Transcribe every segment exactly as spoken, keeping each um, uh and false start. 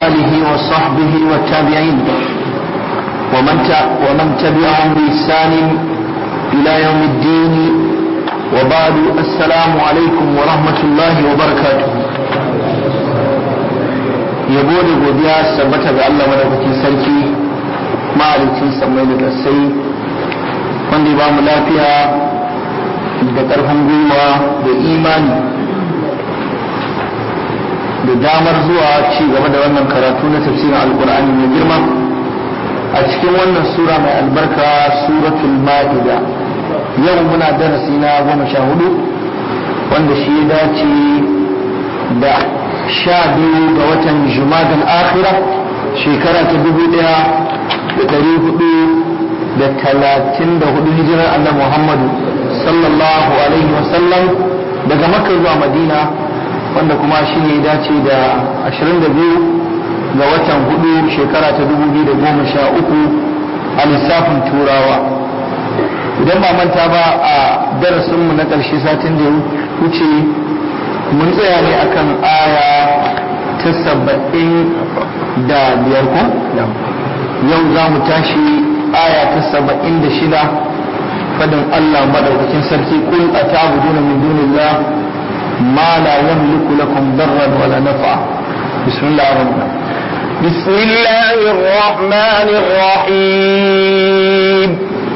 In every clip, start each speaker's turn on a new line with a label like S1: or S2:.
S1: آله وصحبه والتابعين ومن ومن تبعهم بإحسان إلى يوم الدين وبعد السلام عليكم ورحمة الله وبركاته. yabo da godiya sabbata ga Allah madaukakin sarki mahalicin samai da kasai wanda ya ba mu lafiya da ƙarfin gwiwa da imani da damar zuwa ci gaba da wannan karatu na tafsirin alkur'ani mai girma a cikin wannan sura mai albarka suratul ma'ida. yau muna darasi na goma sha hudu wanda shi ya dace da sha biyu ga watan jumadal akhira shekara ta dubu daya da dari hudu da talatin da hudu hijirar annabi muhammadu sallallahu alaihi wasallam daga makka zuwa madina, wanda kuma shi ne dace da ashirin da biyu ga watan hudu shekara ta dubu biyu da goma sha uku a lissafin turawa. idan ba manta ba a darasinmu na ƙarshe satin da ya wuce mun tsaya ne akan aya ta saba'in da biyar ko? yau za mu tashi aya ta saba'in da shida fadin Allah madaukakin sarki kul atabuduna min dunillah ma la yamliku lakum darran wala naf'a. bismillahir rahmanir bismillahir rahmanir rahim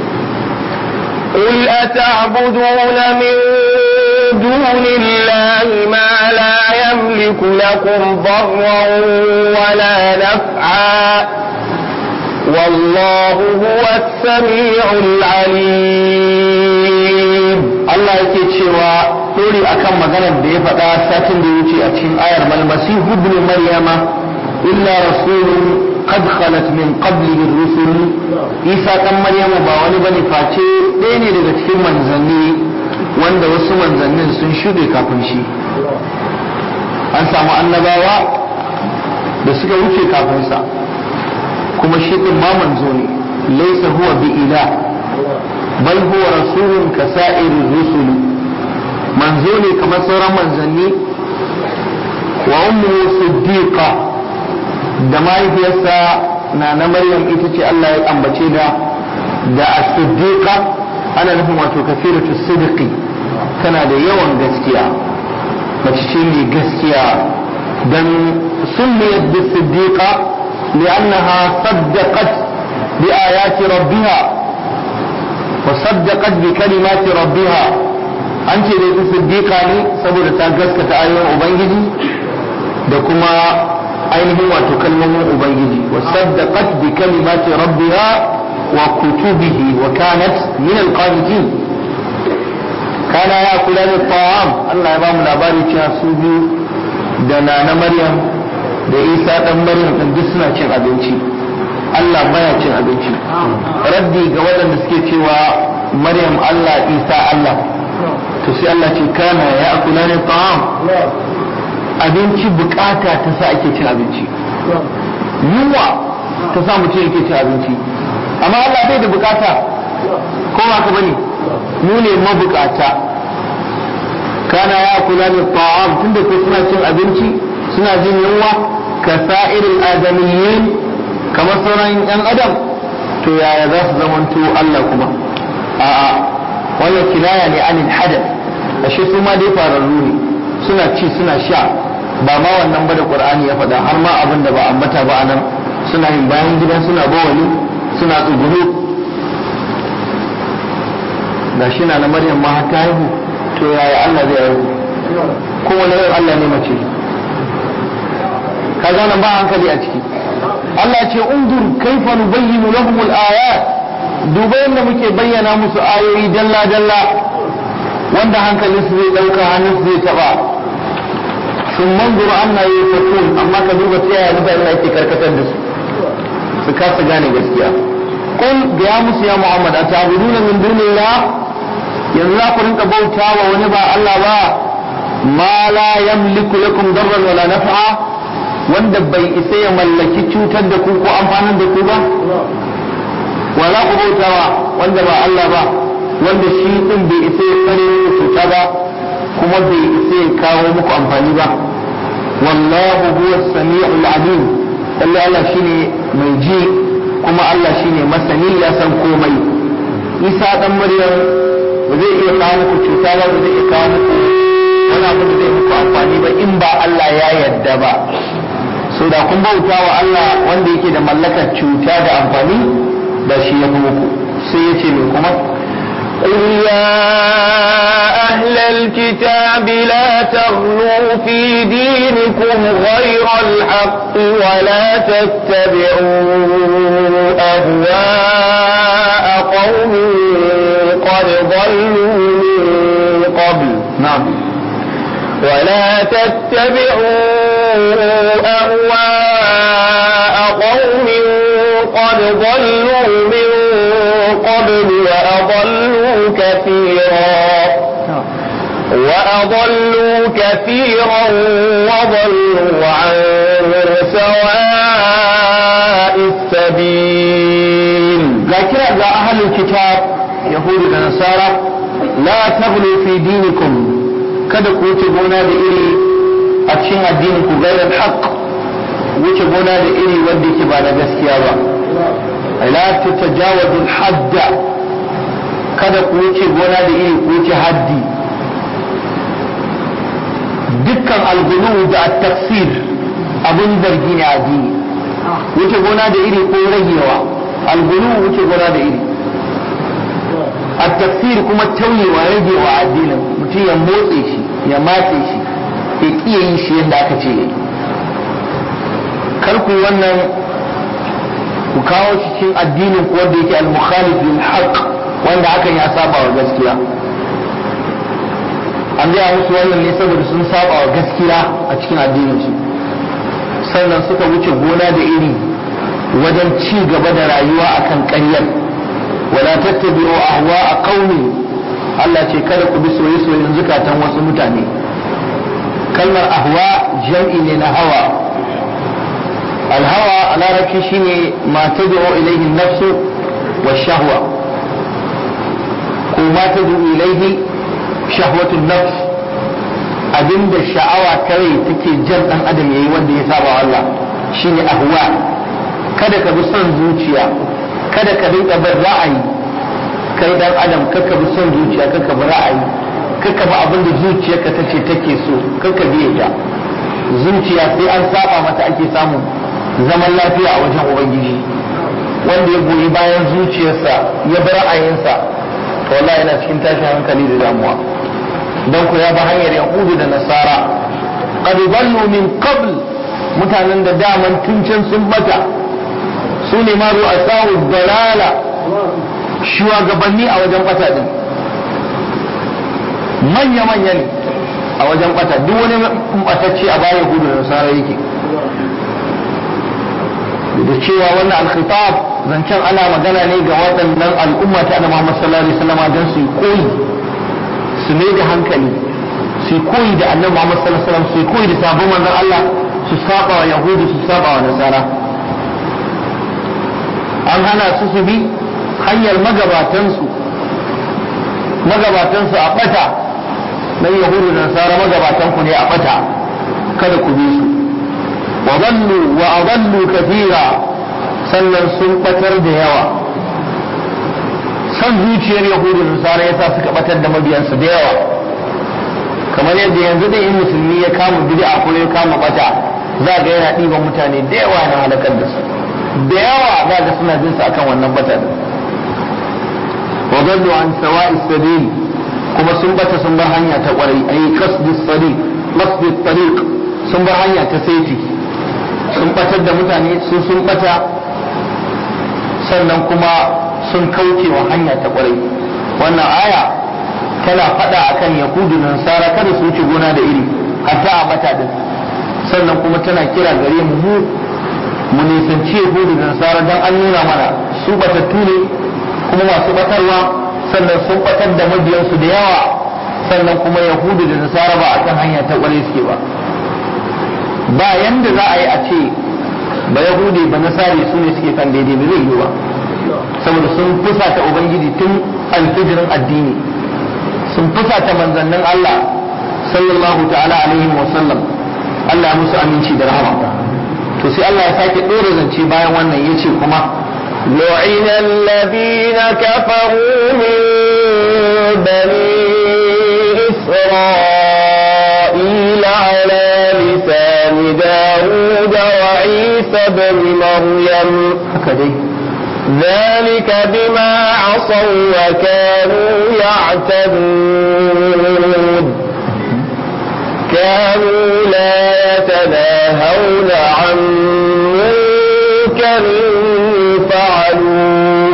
S1: قل أتعبدون من دون الله ما لا يملك لكم ضرا ولا نفعا والله هو السميع العليم. الله yake cewa dole akan maganar da ya faɗa satin da ya wuce a cikin ayar malmasihu ibn maryama illa rasulun qad khalat min qablihi ar-rusul. Isa dan Maryamu ba wani bane face ɗaya ne daga cikin manzanni wanda wasu manzannin sun shuɗe kafin shi. An samu annabawa da suka wuce kafin sa, kuma shi din ma manzo ne. Laysa huwa bi ilah bal huwa rasulun ka sa'irir rusul. Manzo ne kamar sauran manzanni. Wa ummu siddiqa, da mahaifiyarsa na na Maryam ita ce Allah ya ambace da da as-siddiqa, ana nufin wato kafiratu sidqi, tana da yawan gaskiya, mace ce mai gaskiya. dan sunniyat bis-siddiqa li'annaha saddaqat bi ayati rabbiha wa saddaqat bi kalimati rabbiha. an ce da ita siddiqa ne saboda ta gaskata ayoyin ubangiji da kuma ainihin wato kalmomin ubangiji. wa saddaqat bi kalimati rabbiha wa kutubihi wa kanat min alqanitin. kana ya kula da ta'am. Allah ya ba mu labari cewa su biyu da nana Maryam da Isa dan Maryam din duk suna cin abinci. Allah baya cin abinci. raddi ga waɗanda suke cewa Maryam Allah Isa Allah, to sai Allah ce kana ya kula da ta'am. abinci bukata ta sa ake cin abinci, yunwa ta sa mutum yake cin abinci, amma Allah bai da bukata. ko ba ka bane, mu ne mabukata. kana ya kula da ta'am, tunda ko suna cin abinci suna jin yunwa ka sa'iril adamiyyin, kamar sauran yan adam, to yaya za su zamanto Allah kuma? a'a, wannan kinaya ne anil hadath. ashe su ma dai fararru ne, suna ci suna sha. ba ma wannan ba da Qur'ani ya faɗa, har ma abin da ba ambata ba anan, suna yin bayan gida, suna bawali, suna tsuguru. da shi na na Maryam ma har ta haihu, to yaya Allah zai haihu? ko wani ran Allah ne mace? ka nan ba hankali a ciki. Allah ce undur kaifa nubayyinu lahum al-ayat, duba yadda muke bayyana musu ayoyi dalla dalla wanda hankalinsu zai dauka, hannunsu zai taba. sun manzuru anna yufakun, amma ka duba ta yaya mutane ake karkatar da su su kasa gane gaskiya. kun ga ya musu ya Muhammad atabuduna min dunillah, yanzu za ku rinka bauta wa wani ba Allah ba, ma la yamliku lakum darran wala naf'a, wanda bai isa ya mallaki cutar da ku ko amfanin da ku ba. wala ku bautawa wanda ba Allah ba, wanda shi din bai isa ya kare ku cuta ba, kuma bai isa ya kawo muku amfani ba. wallahu huwa as-sami'ul 'alim, Allah Allah shine mai ji kuma Allah shine masani ya san komai. Isa dan Maryam ba zai iya kawo muku cuta ba, ba zai iya kawo muku wani abu da zai muku amfani ba in ba Allah ya yarda ba. So da kun bauta wa Allah wanda yake da mallakar cuta da amfani da shi ya fi muku. Sai ya ce mai kuma
S2: قل يا أهل الكتاب لا تغلوا في دينكم غير الحق ولا تتبعوا أهواء قوم قد ضلوا من قبل.
S1: نعم.
S2: ولا تتبعوا أهواء قوم قد ضلوا من قبل وأضلوا كثيرا وأضلوا كثيرا وضلوا عن سواء السبيل.
S1: لكن يا أهل الكتاب يهود ونصارى لا تغلوا في دينكم kada ku wuce gona da iri a cikin addinin ku gairar haqq, wuce gona da iri wanda yake ba da gaskiya ba. la tatajawazu al-hadda, kada ku wuce gona da iri ku wuce haddi. dukkan al-ghulu da at-tafsir abun zargi ne a addini. wuce gona da iri ko ragewa. al-ghulu wuce gona da iri, at-tafsir kuma tauyewa ragewa addinin, mutum ya motse shi ya matse shi ya kiye yin shi yadda aka ce yayi. kar ku wannan ku kawo shi cikin addinin ku wanda yake al-mukhalif lil haqq, wanda hakan ya saba wa gaskiya. an gaya musu wannan ne saboda sun saba wa gaskiya a cikin addinin su, sannan suka wuce gona da iri wajen ci gaba da rayuwa akan ƙaryar. wala tattabi'u ahwa'a qaumi, Allah ce kada ku bi soyayyen zukatan wasu mutane. kalmar ahwa jam'i ne na hawa. الهوى على ركي شيني ما تدعو إليه النفس والشهوة، وما تدعو إليه شهوة النفس. أدم الشعوى كري تكي جن أن أدم يودي يسابع الله شيني أهواء. kada ka bi son zuciya, kada ka rinka bin ra'ayi. kai dan adam kaka bi son zuciya, kaka bi ra'ayi, kaka bi abin da zuciyarka tace take so, kaka biye ta. zuciya sai an saba mata ake samu zaman lafiya a wajen ubangiji. wanda ya goyi bayan zuciyarsa ya bi ra'ayinsa to wallahi yana cikin tashin hankali da damuwa. dan ku ya bi hanyar yahudu da nasara. qad dallu min qabl, mutanen da daman tuncin sun bata, su ne ma ru'asa'u dalala, shugabanni a wajen bata din, manya manya ne a wajen bata. duk wani batacce a bayan yahudu da nasara yake. da cewa wannan al-khitab zancen ana magana ne ga waɗannan al'umma ta Annabi Muhammad sallallahu alaihi wasallam dan su koyi, su ne da hankali, su koyi da Annabi Muhammad sallallahu alaihi wasallam, su koyi da sabon manzon Allah, su saba wa yahudu, su saba wa nasara. an hana su su bi hanyar magabatansu, magabatansu a bata. dan yahudu da nasara magabatan ku ne a bata, kada ku bi su. وضلوا وأضلوا كثيرا, sannan sun batar da yawa. san zuciyar yahudu da nasara yasa suka batar da mabiyansu da yawa. kamar yadda yanzu da in musulmi ya kama bid'a ko ya kama bata, za ga yana ɗiban mutane da yawa na halakar da su, da yawa za ga suna jin su akan wannan bata. وضلوا عن سواء السبيل, kuma sun bata sun bar hanya ta kwarai. ayi qasdus sadiq qasdut tariq, sun bar hanya ta saiti, sun batar da mutane, su sun bata, sannan kuma sun kauce wa hanya ta kwarai. wannan aya tana faɗa akan yahudu da nasara kada su wuce gona da iri hatta a bata din, sannan kuma tana kira gare mu mu mu nisanci yahudu da nasara dan an nuna mana su batattu ne kuma masu batarwa, sannan sun batar da mabiyansu da yawa, sannan kuma yahudu da nasara ba akan hanya ta kwarai suke ba. ba yanda za a yi a ce ba yahudi ba nasari su ne suke kan daidai, ba zai yi ba, saboda sun fusata ubangiji tun alfijirin addini, sun fusata manzannin Allah sallallahu ta'ala alaihi wa sallam. Allah musu aminci da rahama. to sai Allah ya sake dora zance bayan wannan yace kuma
S2: لعن الذين كفروا من بني إسرائيل على لسان داود وعيسى بن مريم ذلك بما عصوا وكانوا يعتدون كانوا لا يتناهون عن منكر فعلوه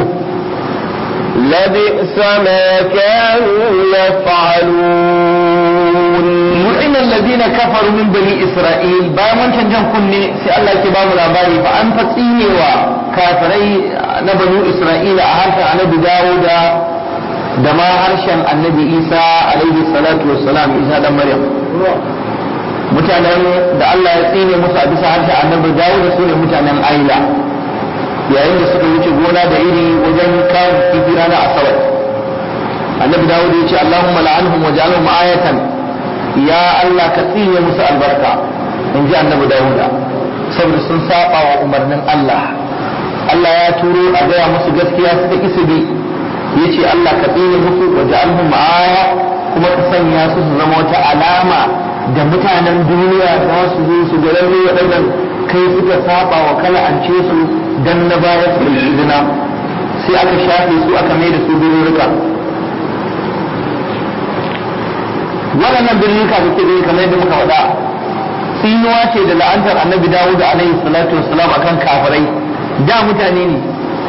S2: لبئس ما كانوا يفعلون.
S1: لعن الذين كفروا من بني إسرائيل bayan wancan jan kunne sai Allah ke bamu labari fa an fatsinewa kafirai na banu Isra'ila a harshen annabi Dawuda da ma harshen annabi Isa alaihi salatu wassalam Isa dan Maryam. Mutanen da Allah ya tsine musu a bisa harshen annabi Dawuda su ne mutanen Aila yayin da suka wuce gona da iri wajen kawo kifi ranar asabar. Annabi Dawuda ya ce Allahumma la'anhum waj'alhum ayatan, ya Allah ka tsine musu albarka, in ji annabi Dawuda, saboda sun saba wa umarnin Allah. Allah ya turo a gaya musu gaskiya suka isa bi, ya ce Allah ka tsine musu waj'alhum aya, kuma ka sanya su su zama wata alama da mutanen duniya za su zo su ga lalle waɗannan kai suka saba wa kala an ce su dan na baya su yi izina, sai aka shafe su aka mai da su birrika. waɗannan birnika da ke gani kamar yadda muka faɗa tsinuwa ce da la'antar annabi Dawud alaihi salatu wassalam akan kafirai. Da mutane ne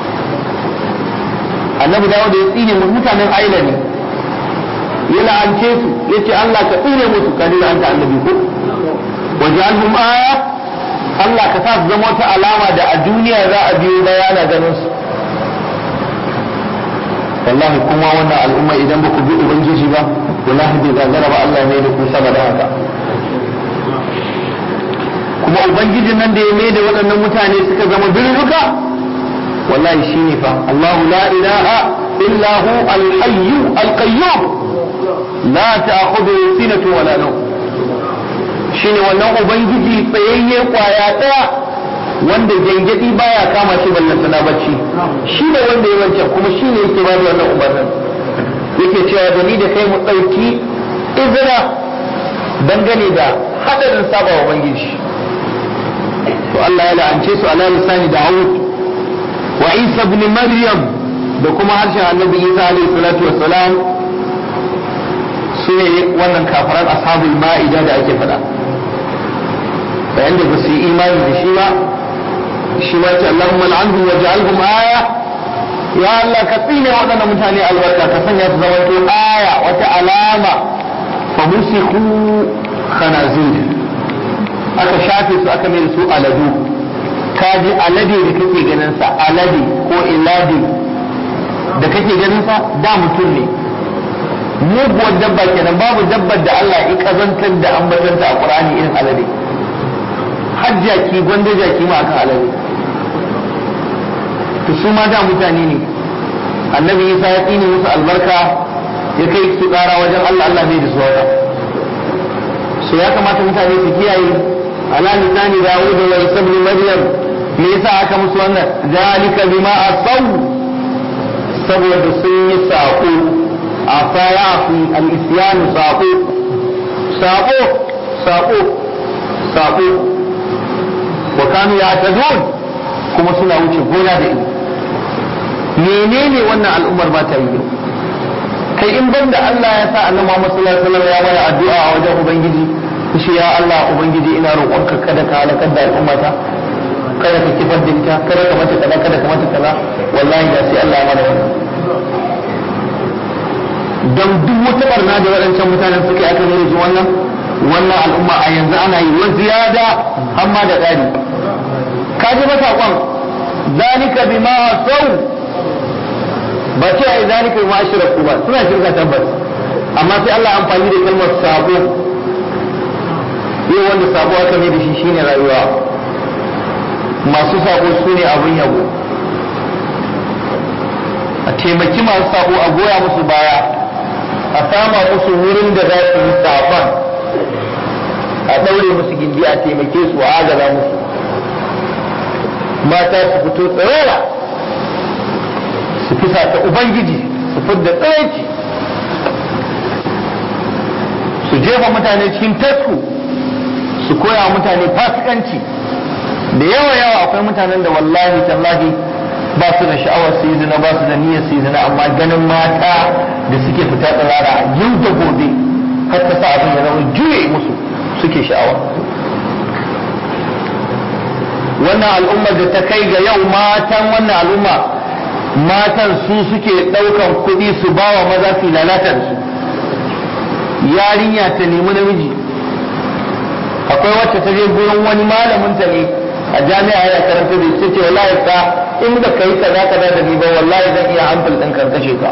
S1: annabi Dawud ya tsine mu mutanen Aila ne, ya la'ance su yace Allah ka tsine musu ka dina anta annabi ko waj'alhum aya, Allah ka sa su zama wata alama da a duniya za a biyo bayana ganin su. wallahi kuma wannan al'umma idan ba ku bi ubangiji ba wallahi bai gagara ba Allah ne da ku sama da haka. kuma ubangijin nan da ya mai da waɗannan mutane suka zama birnuka wallahi shine fa Allahu la ilaha illa hu al-hayy al-qayyum la ta'khudhuhu sinatun wala nawm. shine wannan ubangiji tsayayye kwaya daya wanda gengedi baya kama shi ballanta na bacci, shi ne wanda ya wancan kuma shi ne yake bada wannan umarnin, yake cewa da ni da kai mu ɗauki izina dangane da hadarin saba wa ubangiji. to Allah ya la'ance su ala lisani Dawud wa Isa ibn Maryam da kuma harshen annabi Isa alaihi salatu wassalam, su ne wannan kafiran ashabul ma'ida da ake faɗa. bayan da ba su yi imani da shi ba shi ma ce Allahumma al'anhum waj'alhum aya, ya Allah ka tsine waɗannan mutane albarka ka sanya su zama to aya wata alama. fa musiku khanazir, aka shafe su aka mai su aladu. kaji alade da kake ganin sa alade ko ilade da kake ganin sa da mutum ne, muguwar dabba kenan, babu dabbar da Allah ya kazantar da ambatanta a Qur'ani irin alade. har jaki gwanda jaki ma aka alade. to su ma da mutane ne, annabi Isa ya tsine musu albarka ya kai su kara wajen Allah, Allah bai da su haka. so ya kamata mutane su kiyaye ala lisani Dawud wa Isa ibn Maryam. me yasa aka musu wannan? zalika bima asaw, saboda sun yi sako. afaya fi al-isyan sako sako sako sako wa kanu ya'tadun, kuma suna wuce gona da ido. menene wannan al'ummar ba ta yi? kai in banda Allah ya sa annabi Muhammad sallallahu alaihi wasallam ya bada addu'a a wajen ubangiji, shi ya Allah ubangiji ina roƙonka kada ka halakar da al'ummata, kada ka kifar da ita, kada ka mata kaza, kada ka mata kaza. wallahi da sai Allah ya mana wannan. dan duk wata barna da waɗancan mutanen suke aka nuna ji wannan wannan al'umma a yanzu ana yi wa ziyada amma da ƙari. ka ji mata kwan zalika bima sau, ba ce ai zalika bima ashraku ba, suna shirka tabbas, amma sai Allah amfani da kalmar sabo. yau wanda sabo aka ne da shi shine rayuwa. masu sabo su ne abun yabo. a taimaki masu sabo, a goya musu baya, a sama musu wurin da za su yi sabon, a ɗaure musu gindi, a taimake su, a agaza musu. mata su fito tsirara su fisa ta ubangiji su fidda tsiraici su jefa mutane cikin tasku su koya mutane fasikanci da yawa yawa akwai mutanen da wallahi tallahi ba su da sha'awar su yi zina ba su da niyyar su yi zina amma ganin mata da suke fita tsirara yau da gobe har ta sa abin ya zama juye musu suke sha'awa. wannan al'ummar da ta kai ga yau matan wannan al'umma matan su suke ɗaukan kuɗi su ba wa maza su lalata da su. yarinya ta nemi namiji, akwai wacce ta je gurin wani malamin ta ne a jami'a ya karanta da ita ce wallahi ka in da kai kaza kaza da ni ba wallahi zan iya amfal din kan kashe ka.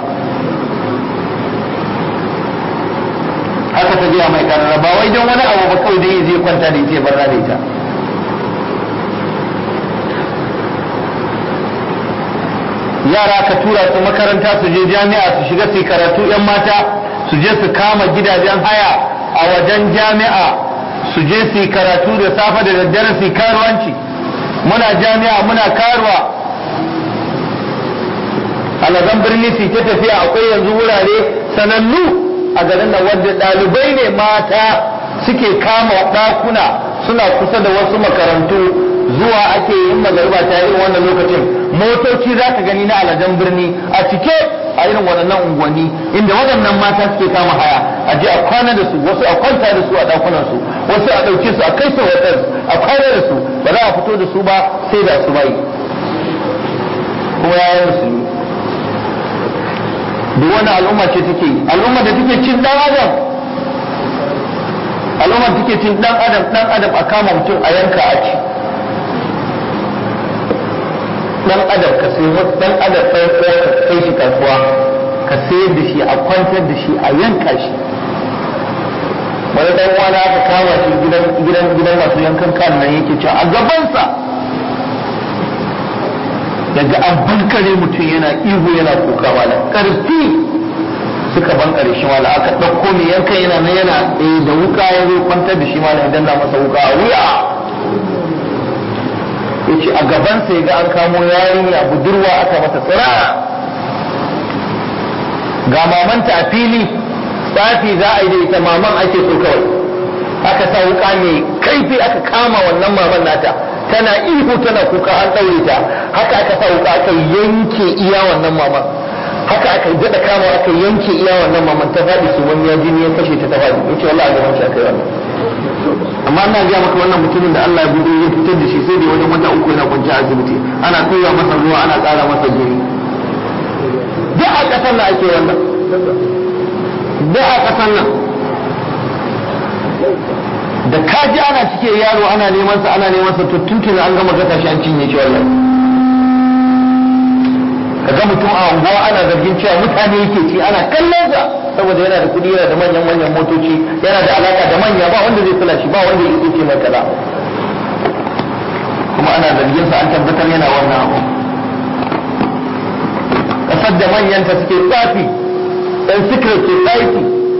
S1: haka ta je mai karara ba wai don wani abu ba kawai dai zai kwanta da ita barna da ita. yara ka tura su makaranta su je jami'a su shiga su karatu yan mata su je su kama gidajen haya a wajen jami'a su je su karatu da safe da daddare su karuwanci. muna jami'a muna karuwa alazan birni su ta tafiya akwai yanzu wurare sanannu a garin nan wanda ɗalibai ne mata suke kama ɗakuna suna kusa da wasu makarantu zuwa ake yin magariba ta irin wannan lokacin motoci za ka gani na alajan birni a cike a irin waɗannan unguwanni inda waɗannan mata suke kama haya a je a kwana da su wasu a kwanta da su a ɗakunan su wasu a ɗauke su a kai su hotel a kwana da su ba za a fito da su ba sai da su bai kuma ya yi musulmi. duk wani al'umma ce take yi al'umma da take cin ɗan adam al'umma take cin ɗan adam ɗan adam a kama mutum a yanka a ci dan adam ka sai dan adam sai ka kai shi kasuwa ka sayar da shi a kwantar da shi a yanka shi. wani dan wani aka kama shi gidan gidan gidan masu yankan kan nan yake cewa a gabansa daga an bankare mutum yana ihu yana kuka wala karfi suka bankare shi wala aka ɗauko mai yankan yana nan yana da wuka ya zo kwantar da shi wala idan na masa wuka a wuya yace a gabansa ya ga an kamo yarinya budurwa aka mata tsirara ga mamanta a fili tsafi za a yi da ita maman ake so kawai aka sa wuka mai kaifi aka kama wannan maman nata tana ihu tana kuka an ɗaure ta haka aka sa wuka aka yanke iya wannan maman haka aka daɗa kama aka yanke iya wannan maman ta faɗi su wani ya jini ya kashe ta ta faɗi yace wallahi a gaban shi aka yi wannan. amma ina ga maka wannan mutumin da Allah ya bude ya fitar da shi sai da wajen wata uku yana kwanci a asibiti ana tura masa ruwa ana tsara masa jini. duk a ƙasar nan ake wannan duk a ƙasar nan da kaji ana cike yaro ana neman sa ana neman sa to tuntuni an gama gata shi an cinye shi wallahi. kaga mutum a unguwa ana zargin cewa mutane yake ci ana kallon sa saboda yana da kudi yana da manyan manyan motoci yana da alaka da manya ba wanda zai kula shi ba wanda yake ce mai kaza kuma ana zargin sa an tabbatar yana wannan abu. kasar da manyan ta suke tsafi dan secret society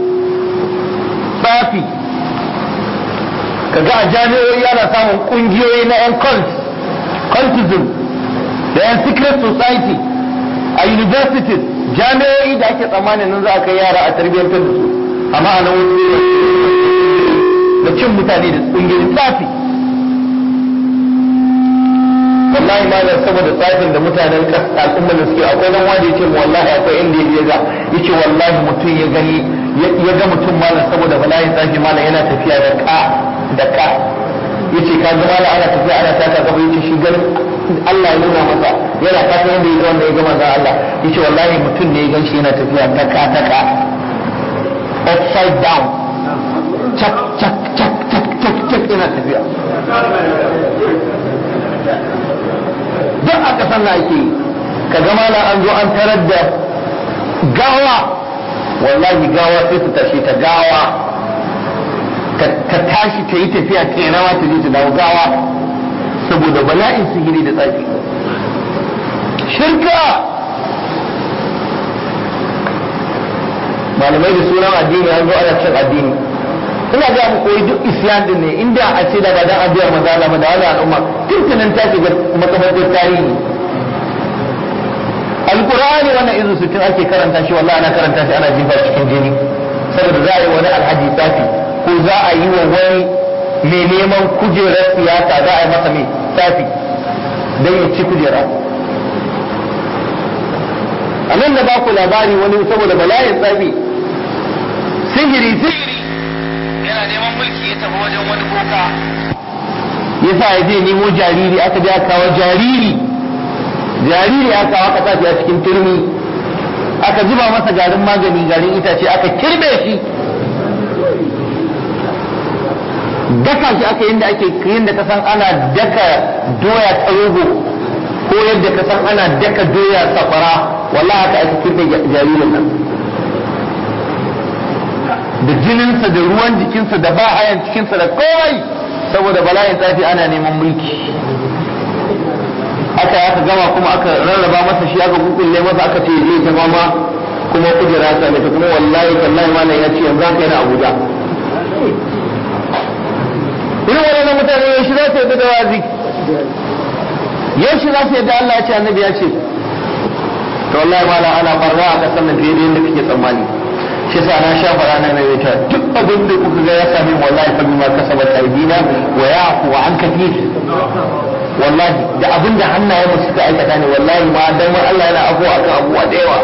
S1: tsafi kaga a jami'o'i ana samun kungiyoyi na yan cult cultism da yan secret society a universities jami'o'i da ake tsammanin nan za a kai yara a tarbiyyantar da su amma a nan wasu da cin mutane da kungiyoyin tsafi. wallahi ma da saboda tsafin da mutanen al'ummar da suke akwai nan wanda yace wallahi akwai inda ya ga yace wallahi mutum ya gani ya ga mutum malam saboda bala'in tsafi malam yana tafiya da ka da ka yace ka ga malam ana tafiya ana taka gaba yace shi ganin Allah ya nuna masa yana fatan yadda ya ga wanda ya ga manzon Allah yace wallahi mutum ne ya ganshi yana tafiya taka taka upside down chak chak chak chak chak chak yana tafiya. duk a kasan na ake ka ga malam an zo an tarar da gawa wallahi gawa sai su tashi ta gawa ta tashi ta yi tafiya ta yi rawa ta je ta dawo gawa saboda bala'in sihiri da tsafi. shirka malamai da sunan addini an zo ana cin addini ina ga mu koyi duk isyan din ne inda a ce da ba dan addu'ar manzo Allah ba da wani al'umma tuntunan ta shiga makamantar tarihi alqur'ani wannan izu sittin ake karanta shi wallahi ana karanta shi ana jifa cikin jini saboda za a yi wani alhaji tafi ko za a yi wa wani mai neman kujerar siyasa za a yi masa mai tafi don ya ci kujera a nan da ba ku labari wani saboda bala'in tsafi sihiri sihiri yana neman mulki ya tafi wajen wani boka ya sa ya je nemo jariri aka je aka kawo jariri jariri aka kawo aka tafi a cikin turmi aka zuba masa garin magani garin itace aka kirbe shi daka shi aka yadda ake yadda ka san ana daka doya ta rogo ko yadda ka san ana daka doya safara wallahi haka ake kirbe jaririn nan da jininsa da ruwan jikinsa da bahayan cikinsa da komai saboda bala'in tsafi ana neman mulki aka aka gama kuma aka rarraba masa shi aka kukulle masa aka ce zai ta mama kuma kujera ta ne kuma wallahi wallahi malam ya ce yanzu haka yana Abuja irin wannan mutane yau shi za su yadda da wazi yau shi za su yadda Allah ya ce annabi ya ce to wallahi malam ana barra a kasan nan fiye da yadda kake tsammani shi sa na sha fara na mai ta duk abin da kuka ga ya sami wallahi fa bima kasabat aydina wa ya'fu an kathir wallahi da abin da hannayen mu suka aikata ne wallahi ma dan Allah yana afuwa akan abuwa da yawa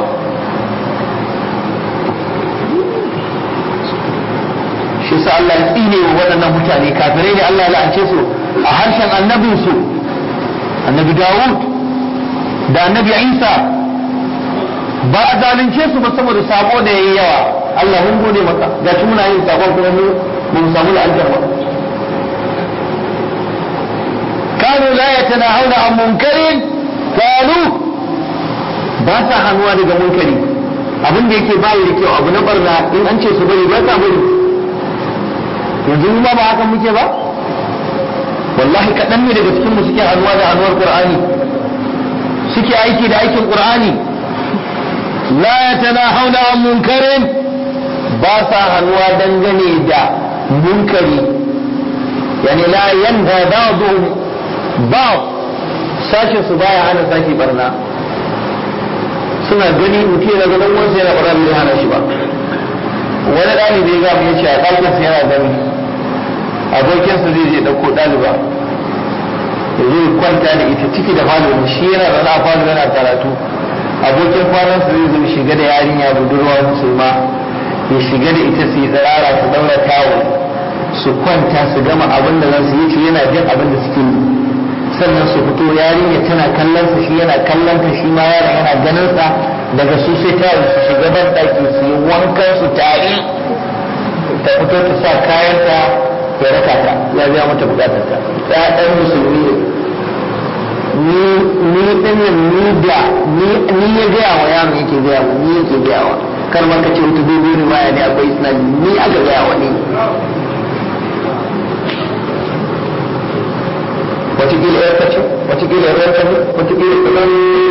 S1: shi sa Allah ya tsine wa waɗannan mutane kafirai ne Allah ya la'ance su a harshen annabin su annabi Dawud da annabi Isa ba a zalunce su ba saboda sabo da yayi yawa Allah mun gode maka ga shi muna yin sabon kuma mu mun samu la'antar ba kanu la yatanahawna an munkarin kanu ba sa hannuwa daga munkari abin da yake bayi da kyau abu na barna in an ce su bari ba sa bari yanzu mu ba haka muke ba wallahi kaɗan ne daga cikin mu suke hannuwa da hannuwar Qur'ani suke aiki da aikin Qur'ani la yatanahawna an munkarin ba sa hannuwa dangane da munkari yani la yanha ba'dhum ba'd sashin su baya hana sashi barna suna gani mutum yana ganin wansa yana barna bai hana shi ba wani ɗalibi ya mu yace a ɗakinsa yana gani abokinsa zai je ɗauko ɗaliba ya zo kwanta da ita ciki da falo shi yana da na falo yana karatu abokin kwanansa zai zo shiga da yarinya budurwa musulma ya shiga da ita su yi tsirara su daura tawo su kwanta su gama abin da za su yi yana jin abin da suke yi sannan su fito yarinya tana kallon sa shi yana kallon ta shi ma yaron yana ganin sa daga su sai tawo su shiga ban daki su yi wankan su tare ta fito ta sa kayan ta ya raka ta ya biya mata bukatar ta ta dan musulmi ni ni din ni da ni ni ya ga wa yaron yake ga wa ni yake ga wa kar ma kace wata dubu riwaya ne akwai isnad ni aka ga wa ni wata kila ya kace wata kila ya kace wata kila kaza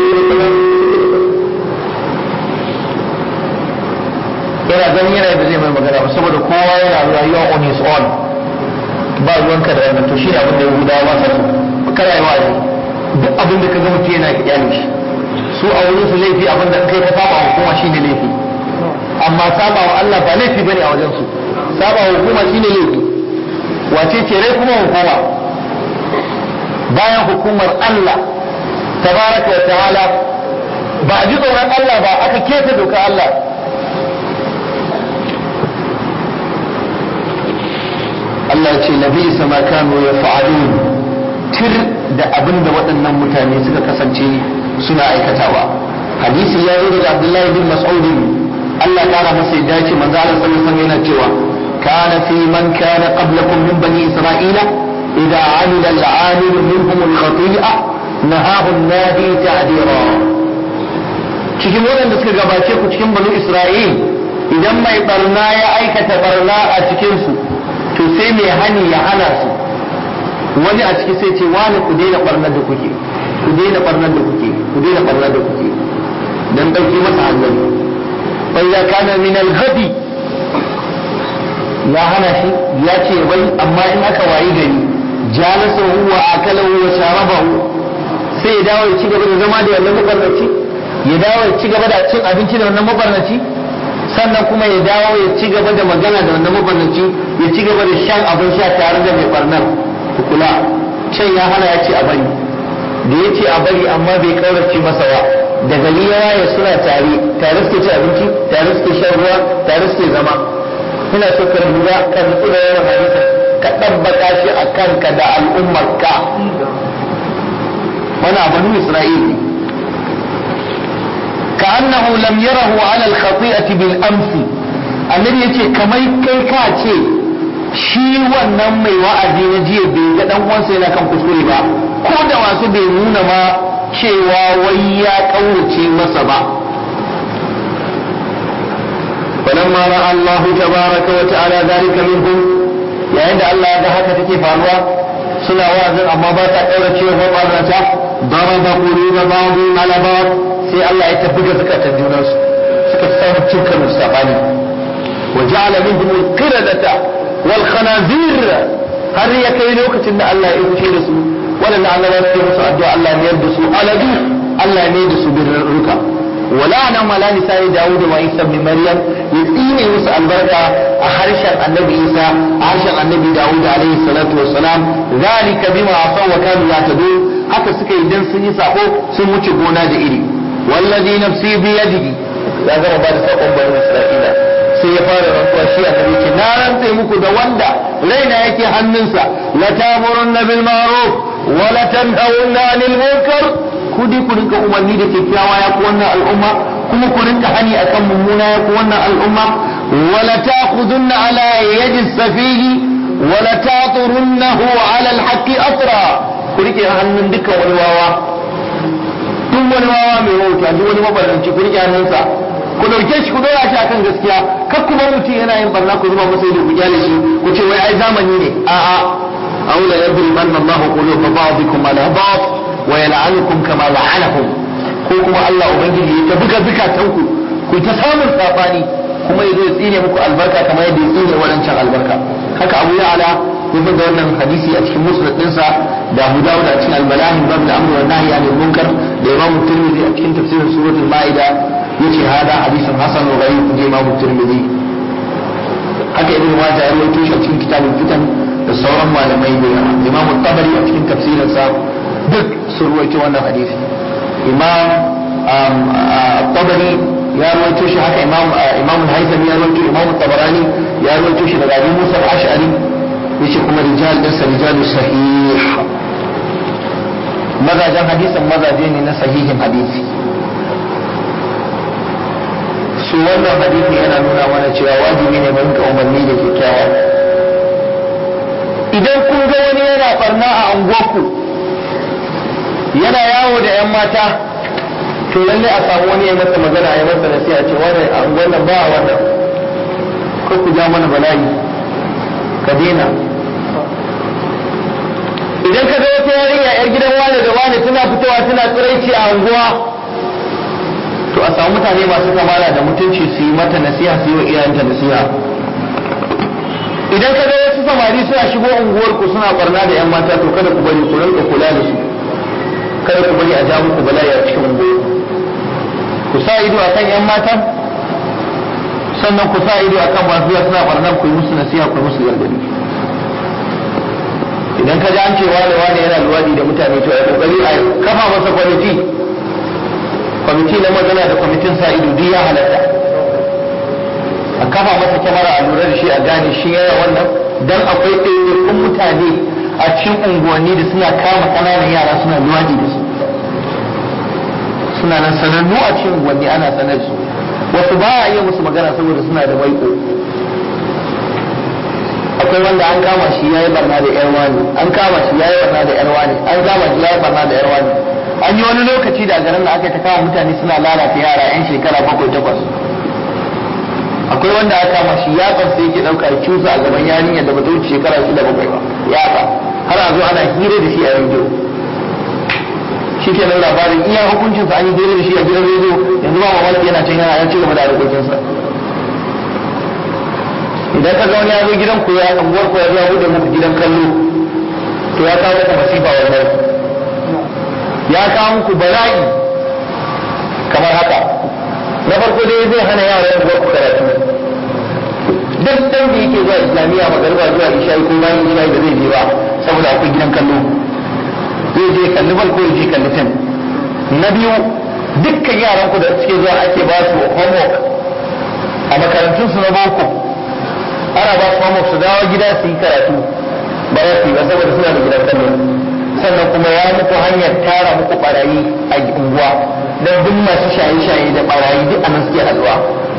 S1: yana ganin yana da zai mai magana ba saboda kowa yana rayuwa on his own ba ruwanka da wannan to shi ne abin da ya gudawa ba sa so kana yi wa'azi duk abin da ka ga mutum yana kyale shi su a wurin su laifi abin da kai ka saba wa hukuma shine laifi amma saba wa Allah ba laifi bane a wajen su saba wa hukuma shine laifi wace ce rai kuma hukuma bayan hukumar Allah tabaraka wa ta'ala ba a ji tsoron Allah ba aka keta doka Allah Allah ce nabi sama kanu ya fa'alun tir da abin da waɗannan mutane suka kasance suna aikatawa hadisi ya zo daga Abdullahi bin Mas'ud Allah kara masa yadda ce manzo Allah sallallahu alaihi wasallam yana cewa kana fi man kana qablakum min bani isra'ila idza 'amila al-'amil minhum al-khati'a nahahu an-nabi ta'dira cikin waɗanda suka gabace ku cikin bani Isra'il idan mai barna ya aikata barna a cikin su to sai mai hani ya hana su wani a ciki sai ce wani ku daina barnar da kuke ku daina barnar da kuke ku daina barnar da kuke dan dauki masa hanzari fa ya kana min al-ghadi ya hana shi ya ce bai, amma in aka wayi gari jalasa huwa akalahu wa sharabahu sai ya dawo ya ci gaba da zama da wannan mabarnaci, ya dawo ya ci gaba da cin abinci da wannan mabarnaci, sannan kuma ya dawo ya ci gaba da magana da wannan mabarnaci, ya ci gaba da shan abin sha tare da mai barnar. Kula can ya hana ya ce a bari, da ya ce a bari amma bai kaurace masa ba, da gari ya waye suna tare tare suke ci abinci, tare suke shan ruwa, tare suke zama. ina so ka lura ka nutsu da yawan hadisin ka ɗabbaka shi a kanka da al'ummarka. wani abu Isra'ili ka annahu lam yarahu ala al-khati'ati bil amsi, annabi yace kamar kai ka ce shi wannan mai wa'azi na jiya bai ga dan uwansa yana kan kuskure ba, ko da wasu bai nuna ma cewa wai ya kaurace masa ba. فلما رأى الله تبارك وتعالى ذلك منهم يا عند الله ده haka take faruwa suna wa'azin amma ba ta kaurace wa barnata daraba qulub ba'dhum ala ba'd sai Allah ya tabbata zakatan junan su suka samu cikin sabani wa ja'ala minhum al-qiradata wal khanazir har ya kai lokacin da Allah ya fice da su wannan Allah ya ce musu addu'a Allah ne yarda su aladu Allah ne da su birruka ولعن على لسان داود وعيسى بن مريم يتيني وسع البركة أحرشا النبي عيسى أحرشا النبي داود عليه الصلاة والسلام ذلك بما عصوا وكانوا يعتدون حتى سكي دن سني ساقو سموش قونا دئري والذي نفسي بيده يا ذرا بعد ساقو بني إسرائيل سيفار رنقوا الشيء النبي نارا تيمكو دواندا لين يكي حننسا لتامرن بالمعروف ولتنهون عن المنكر kudi ku rinka umarni da kyakkyawa ya ku wannan al'umma kuma ku rinka hani akan mummuna ya ku wannan al'umma wala ta'khudunna ala yadi safihi wala ta'turunnahu ala al-haqqi atra ku rike hannun dukkan wani wawa duk wani wawa mai wauta duk wani mabaranci ku rike hannunsa ku dauke shi ku dora shi akan gaskiya kar ku bar mutum yana yin barna ku zuba masa ido ku kyale shi ku ce wai ai zamani ne a'a aula yadribanna Allahu quluba ba'dikum ala ba'd wa yal'anukum kama la'anahum ko kuma Allah ubangiji ya buga zukatanku ku ta samun sabani kuma yazo ya tsine muku albarka kamar yadda ya tsine wadancan albarka. haka Abu Ya'la ya da wannan hadisi a cikin musnad dinsa da Abu Dawud a cikin al-Malahim bab al-amr wa nahy anil munkar da Imam Tirmidhi a cikin tafsirin suratul Maida yace hada hadisun hasan wa gharib da Imam Tirmidhi. haka Ibn Majah ya rawaito shi a cikin kitabul fitan da sauran malamai da Imam Tabari a cikin tafsirinsa duk sun ruwaito wannan hadisi. Imam Tabari ya ruwaito shi haka Imam Imam Al-Haythami ya ruwaito, Imam Tabarani ya ruwaito shi daga Abu Musa Al-Ash'ari yace kuma rijal da rijalus sahih, mazajen hadisin mazaje ne na sahihin hadisi. su wannan hadisi yana nuna mana cewa wajibi ne mu rinka umarni da kyakkyawa. Idan kun ga wani yana barna a unguwarku yana yawo da 'yan mata, to lalle a samu wani ya masa magana ya masa nasiha ce wani a wannan ba wannan ko ku ja mana bala'i ka dena. Idan ka ga wata yarinya 'yar gidan wani da wani tana fitowa tana tsiraici a unguwa, to a samu mutane masu kamala da mutunci su yi mata nasiha, su yi wa iyayenta nasiha. Idan ka ga wasu samari suna shigo unguwarku suna barna da 'yan mata, to kada ku bari, ku rinka kula da su, kada ku bari a ja muku bala'i a cikin unguwa. Ku sa ido a kan 'yan matan, sannan ku sa ido a kan masu zuwa suna barnan, ku yi musu nasiha, ku yi musu gargadi. Idan ka ji an ce wane wane yana luwadi da mutane, to a kokari a kafa masa kwamiti, kwamiti na magana da kwamitin sa ido duk ya halatta. A kafa masa kyamara a lura da shi, a gane shi yana wannan, dan akwai ɗaiɗaikun mutane a cikin unguwanni da suna kama ƙananan yara suna luwadi da su, suna nan sanannu a cikin unguwanni, ana sanar su. Wasu ba a iya musu magana saboda suna da maiko. Akwai wanda an kama shi yayi barna da yar wani, an kama shi yayi barna da yar wani, an kama shi yayi barna da yar wani. An yi wani lokaci da a garin da aka ta kama mutane suna lalata yara yan shekara bakwai takwas. Akwai wanda aka kama shi ya sai yake ɗauka ya cusa a gaban yarinyar da bata wuce shekara shida bakwai ba, ya har a zo ana hira da shi a rediyo. Shi ke nan labarin iya hukuncinsa, an yi hira da shi a gidan rediyo, yanzu ba mamaki yana can yana ya ci gaba da harkokinsa. idan ka ga wani ya zo gidan ku ya anguwar ku ya zo bude muku gidan kallo to ya kawo muku masifa wallahi ya kawo muku bala'i kamar haka na farko dai zai hana yaran anguwar ku karatu duk dan da yake zuwa islamiyya magariba zuwa isha'i ko bayan isha'i da zai je ba saboda akwai gidan kallo zai je kalli bal ko ya je kalli fim na biyu dukkan yaran ku da suke zuwa ake ba su homework a makarantun su na boko ana ba su homework su dawo gida su yi karatu ba za su yi ba saboda suna da gidan kallo sannan kuma ya muku hanyar tara muku barayi a unguwa don duk masu shaye-shaye da barayi duk anan suke haduwa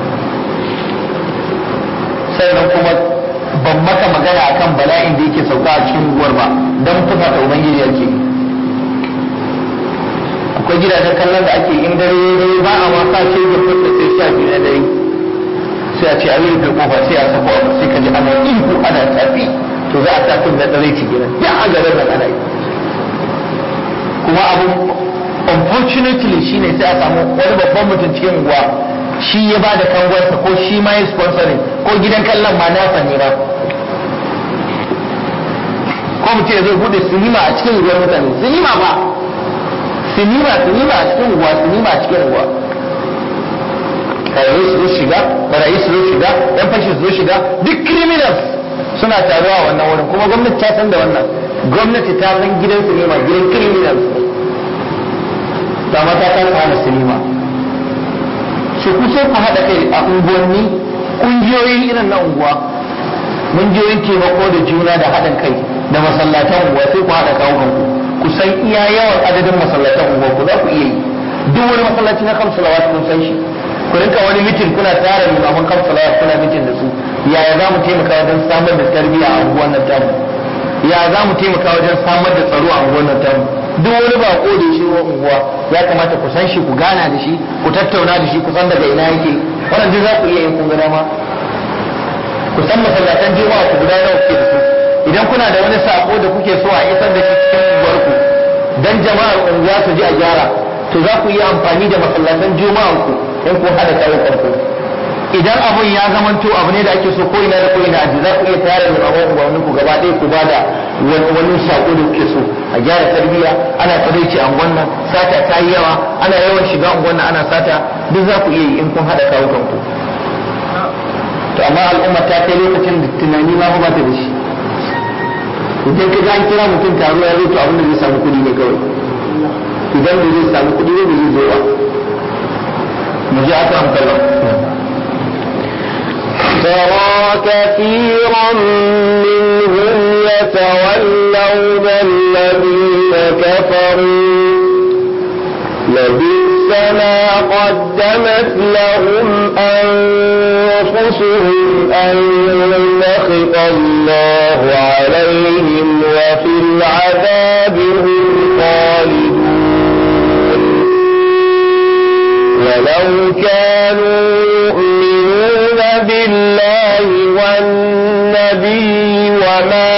S1: sannan kuma ban maka magana akan bala'in da yake sauka a cikin unguwar ba don tufa ta ubangiji yake akwai gidajen kallon da ake in dare dare ba a wasa ce da futta sai sha biyu na dare sai a ce a rufe kofa sai a sako abu sai ka ji ana ihu ana tafi to za a tafi da dare ci gina ya a garin da ana yi kuma abu unfortunately shine sai a samu wani babban mutum cikin unguwa shi ya ba da kangonsa ko shi ma ya sponsoring ko gidan kallon ma nasa ne ba ko mutum ya zai bude sinima a cikin unguwar mutane sinima ba sinima sinima a cikin unguwa sinima a cikin unguwa barayi su zo shiga barayi su zo shiga yan fashi su zo shiga duk criminals suna taruwa a wannan wurin kuma gwamnati ta san da wannan gwamnati ta san gidan sinima gidan criminals da mata ta hana sinima su ku sai ku haɗa kai a unguwanni ƙungiyoyin irin na unguwa ƙungiyoyin taimako da juna da haɗin kai da masallatan unguwa sai ku haɗa kawo kanku ku san iya yawan adadin masallatan unguwa ku za ku iya yi duk wani masallaci na kamsa lawat kun san shi ku rinka wani mitin kuna tara limaman kamsa lawat kuna mitin da su yaya za mu taimaka wajen samar da tarbiyya a unguwan nan tamu ya za mu taimaka wajen samar da tsaro a unguwan nan tamu duk wani bako da shi ruwan unguwa ya kamata ku san shi ku gana da shi ku tattauna da shi ku san daga ina yake wannan duk za ku iya yin kun ga dama ku san masallatan juma'a ku guda nawa kuke da su idan kuna da wani sako da kuke so a isar da shi cikin unguwar ku dan jama'ar unguwa su ji a gyara to za ku yi amfani da masallatan juma'an ku in kun hada kawo kanku idan abun ya zamanto abu ne da ake so ko ina da ko ina aji za ku iya tare da rabon unguwanni ku gaba ɗaya ku bada wani sako da kuke so a gyara tarbiyya ana tsaraici a wannan sata ta yi yawa ana yawan shiga unguwan ana sata duk za ku iya yi in kun haɗa kawo kanku to amma al'umma ta kai lokacin da tunani ma ba ta da shi idan ka ga an kira mutum taro ya zo to abin da zai samu kuɗi ne kawai idan da zai samu kuɗi ne zai zo ba mu ji aka amfana
S2: ترى كثيرا منهم يتولون الذين كفروا لبئس ما قدمت لهم أنفسهم أن سخط الله عليهم وفي العذاب هم خالدون ولو كانوا يؤمنون بالله والنبي وما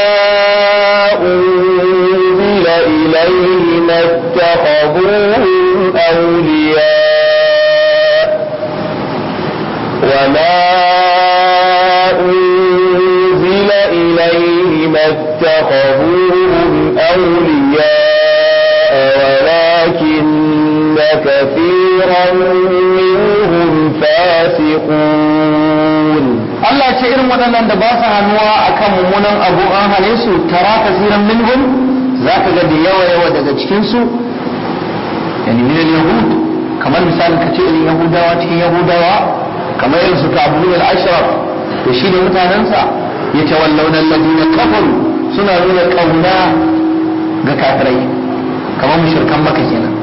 S2: أنزل إليه ما اتخذوهم أولياء وما أنزل إليه ما اتخذوهم أولياء ولكن كثيرا منهم فاسقون
S1: Allah ce irin waɗannan da ba su hannuwa akan mummunan abu an hane su tara kasiran minhum za ka ga da yawa yawa daga cikinsu yani min al-yahud kamar misalin ka ce irin yahudawa cikin yahudawa kamar irin su Ka'ab al-Ashraf da shi da mutanensa yatawallawna alladhina kafaru suna nuna kauna ga kafirai kamar mushrikan Makka kenan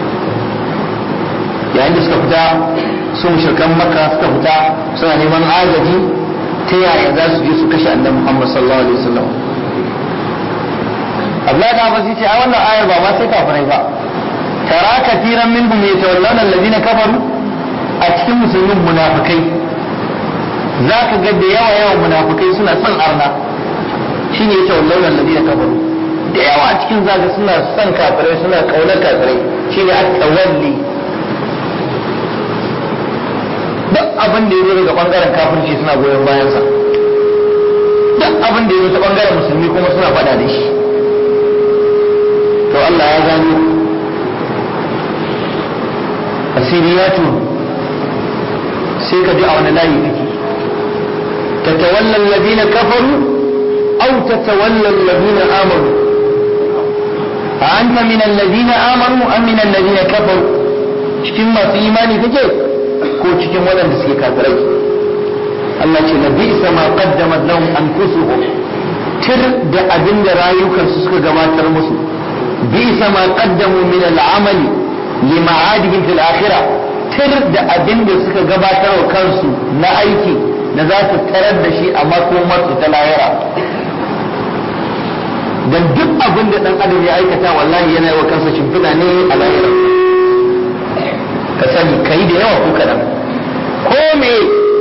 S1: yayin da suka fita su mushrikan Makka suka fita suna neman agaji ta yaya za su je su kashe annabi Muhammad sallallahu alaihi wasallam Abdullahi da Abbas yace a wannan ayar ba ma sai kafirai ba tara katiran minhum yatawallawna alladhina kafaru a cikin musulmin munafikai zaka ga da yawa yawan munafikai suna son arna shine yatawallawna alladhina kafaru da yawa a cikin zaka suna son kafirai suna kaunar kafirai shine at-tawalli duk abin da ya zo daga bangaren kafirci suna goyon bayansa abin da ya ta bangaren musulmi kuma suna faɗa da shi. To Allah ya gano asiriyatu sai ka ji a wani layi kake tatawalla alladhina kafaru aw tatawalla alladhina amanu a anta min alladhina amanu am min alladhina kafaru, cikin masu imani kake ko cikin waɗanda suke kafirai? Allah ce labisa ma qaddamat lahum anfusuhum, tir da abinda rayukansu suka gabatar musu, bisa ma qaddamu min al'amali lima'adihim fil akhirah, tir da abinda suka gabatar wa kansu na aiki da za su tarar da shi a makomarsu ta lahira. Dan duk abin da dan adam ya aikata wallahi yana yi wa kansa shimfiɗa ne a lahira. Ka sani kai da yawa ko kaɗan, ko me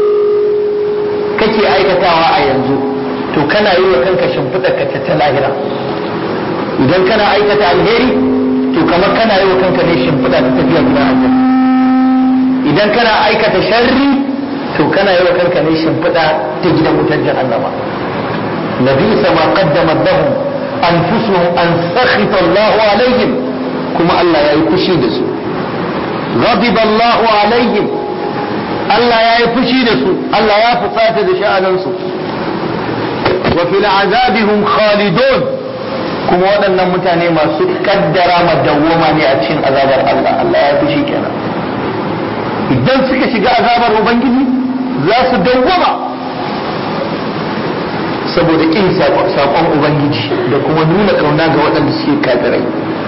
S1: kake aikatawa a yanzu to kana yi wa kanka shimfiɗa ka ta lahira. Idan kana aikata alheri to kamar kana yi wa kanka ne shimfiɗa ta tafiya gidan aljanna. Idan kana aikata sharri to kana yi wa kanka ne shimfiɗa ta gidan wutar jahannama. labisa ma qaddamat lahum anfusuhum an sakhita Allahu alaihim, kuma Allah ya yi fushi da su. ghadiba Allahu alaihim, Allah ya yi fushi da su, Allah ya fusata da sha'anansu. wa fil azabi hum khalidun, kuma waɗannan mutane masu kaddara madawwama ne a cikin azabar Allah. Allah ya fushi kenan. Idan suka shiga azabar Ubangiji za su dawwama saboda ƙin saƙon Ubangiji da kuma nuna ƙauna ga waɗanda suke kafirai.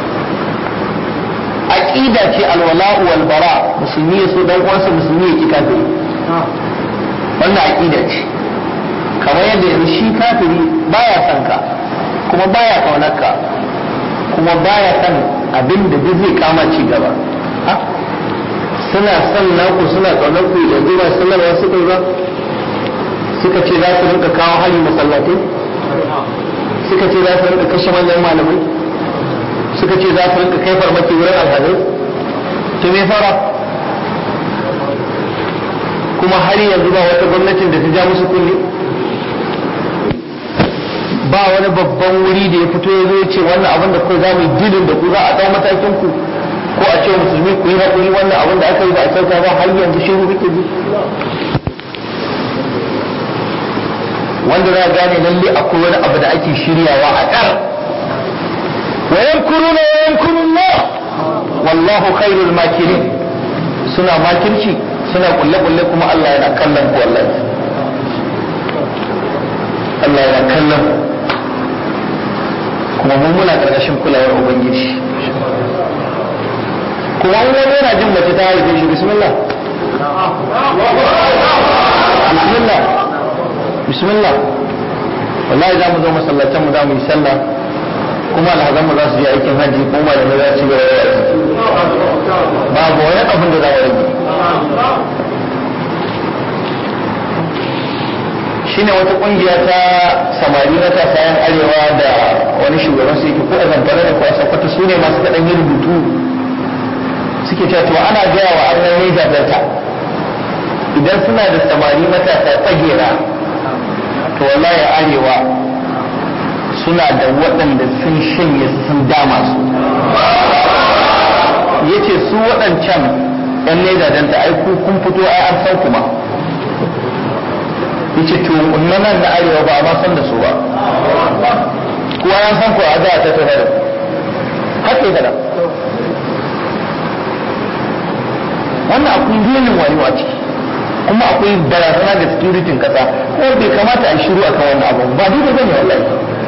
S1: Aqida ce alwala'u wal bara, musulmi ya so dan uwansa musulmi ya ki kafiri. Wannan aqida ce. Kamar yadda yanzu shi kafiri baya son ka, kuma baya kaunar ka, kuma baya son abin da duk zai kama ci gaba. Suna son naku suna kaunar ku yanzu ba sallarwa suka yi ba, suka ce za su rinka kawo hari masallatai, suka ce za su rinka kashe manyan malamai, suka ce za su rinka kai farmaki wurin alhazai. To me fara? Kuma har yanzu ba wata gwamnatin da ta ja musu kunne, ba wani babban wuri da ya fito ya zo ya ce wannan abin da kai za mu yi dilin da ku, za a dau matakin ku, ko a ce musulmi ku yi haƙuri wannan abin da aka yi ba a sauka ba. Har yanzu shiru kake ji. Wanda za a gane lalle akwai wani abu da ake shiryawa a ƙar. wa yamkuruna wa yamkuru Allah wallahu khairul makirin, suna makirci suna kulle kulle kuma Allah yana kallon ku. wallahi Allah yana kallon kuma mun muna ƙarƙashin kulawar Ubangiji. kuma wani yana jin mace ta haife shi, bismillah bismillah bismillah. wallahi za mu zo masallacin mu za mu yi sallah, kuma alhazan mu za su je aikin hajji, kuma da za su gaba da aiki. babu wani abin da za a rage. shine wata kungiya ta samari na tasayen arewa da wani shugaban su yake ko a Zamfara da ko a Sokoto, su ne masu kaɗan yin rubutu suke cewa to ana gaya wa annan ne jabata idan suna da samari matasa tsagera to wallahi arewa suna da waɗanda sun shanye su sun dama su. yace su waɗancan ɗan ledadanta ai ku kun fito ai an san kuma. yace to nan na arewa ba a ma san da su ba, kuwa an san ku a da ta tare da haka yi gada. wannan akwai renin wayo a ciki, kuma akwai barazana ga security kasa, ko bai kamata a shiru akan wannan abu. ba daidai bane wallahi,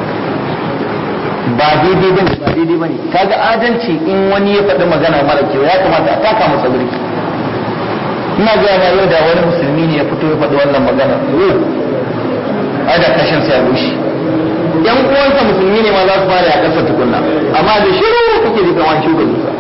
S1: ba daidai bane ba daidai bane. kaga adalci in wani ya faɗi magana mara kyau ya kamata a taka masa birki. ina ga ma yau da wani musulmi ne ya fito ya faɗi wannan magana, ai da kashin sai a rushe. yan uwansa musulmi ne ma za su fara ya kasa tukunna, amma da shiru kake ji kamar shugaban sa.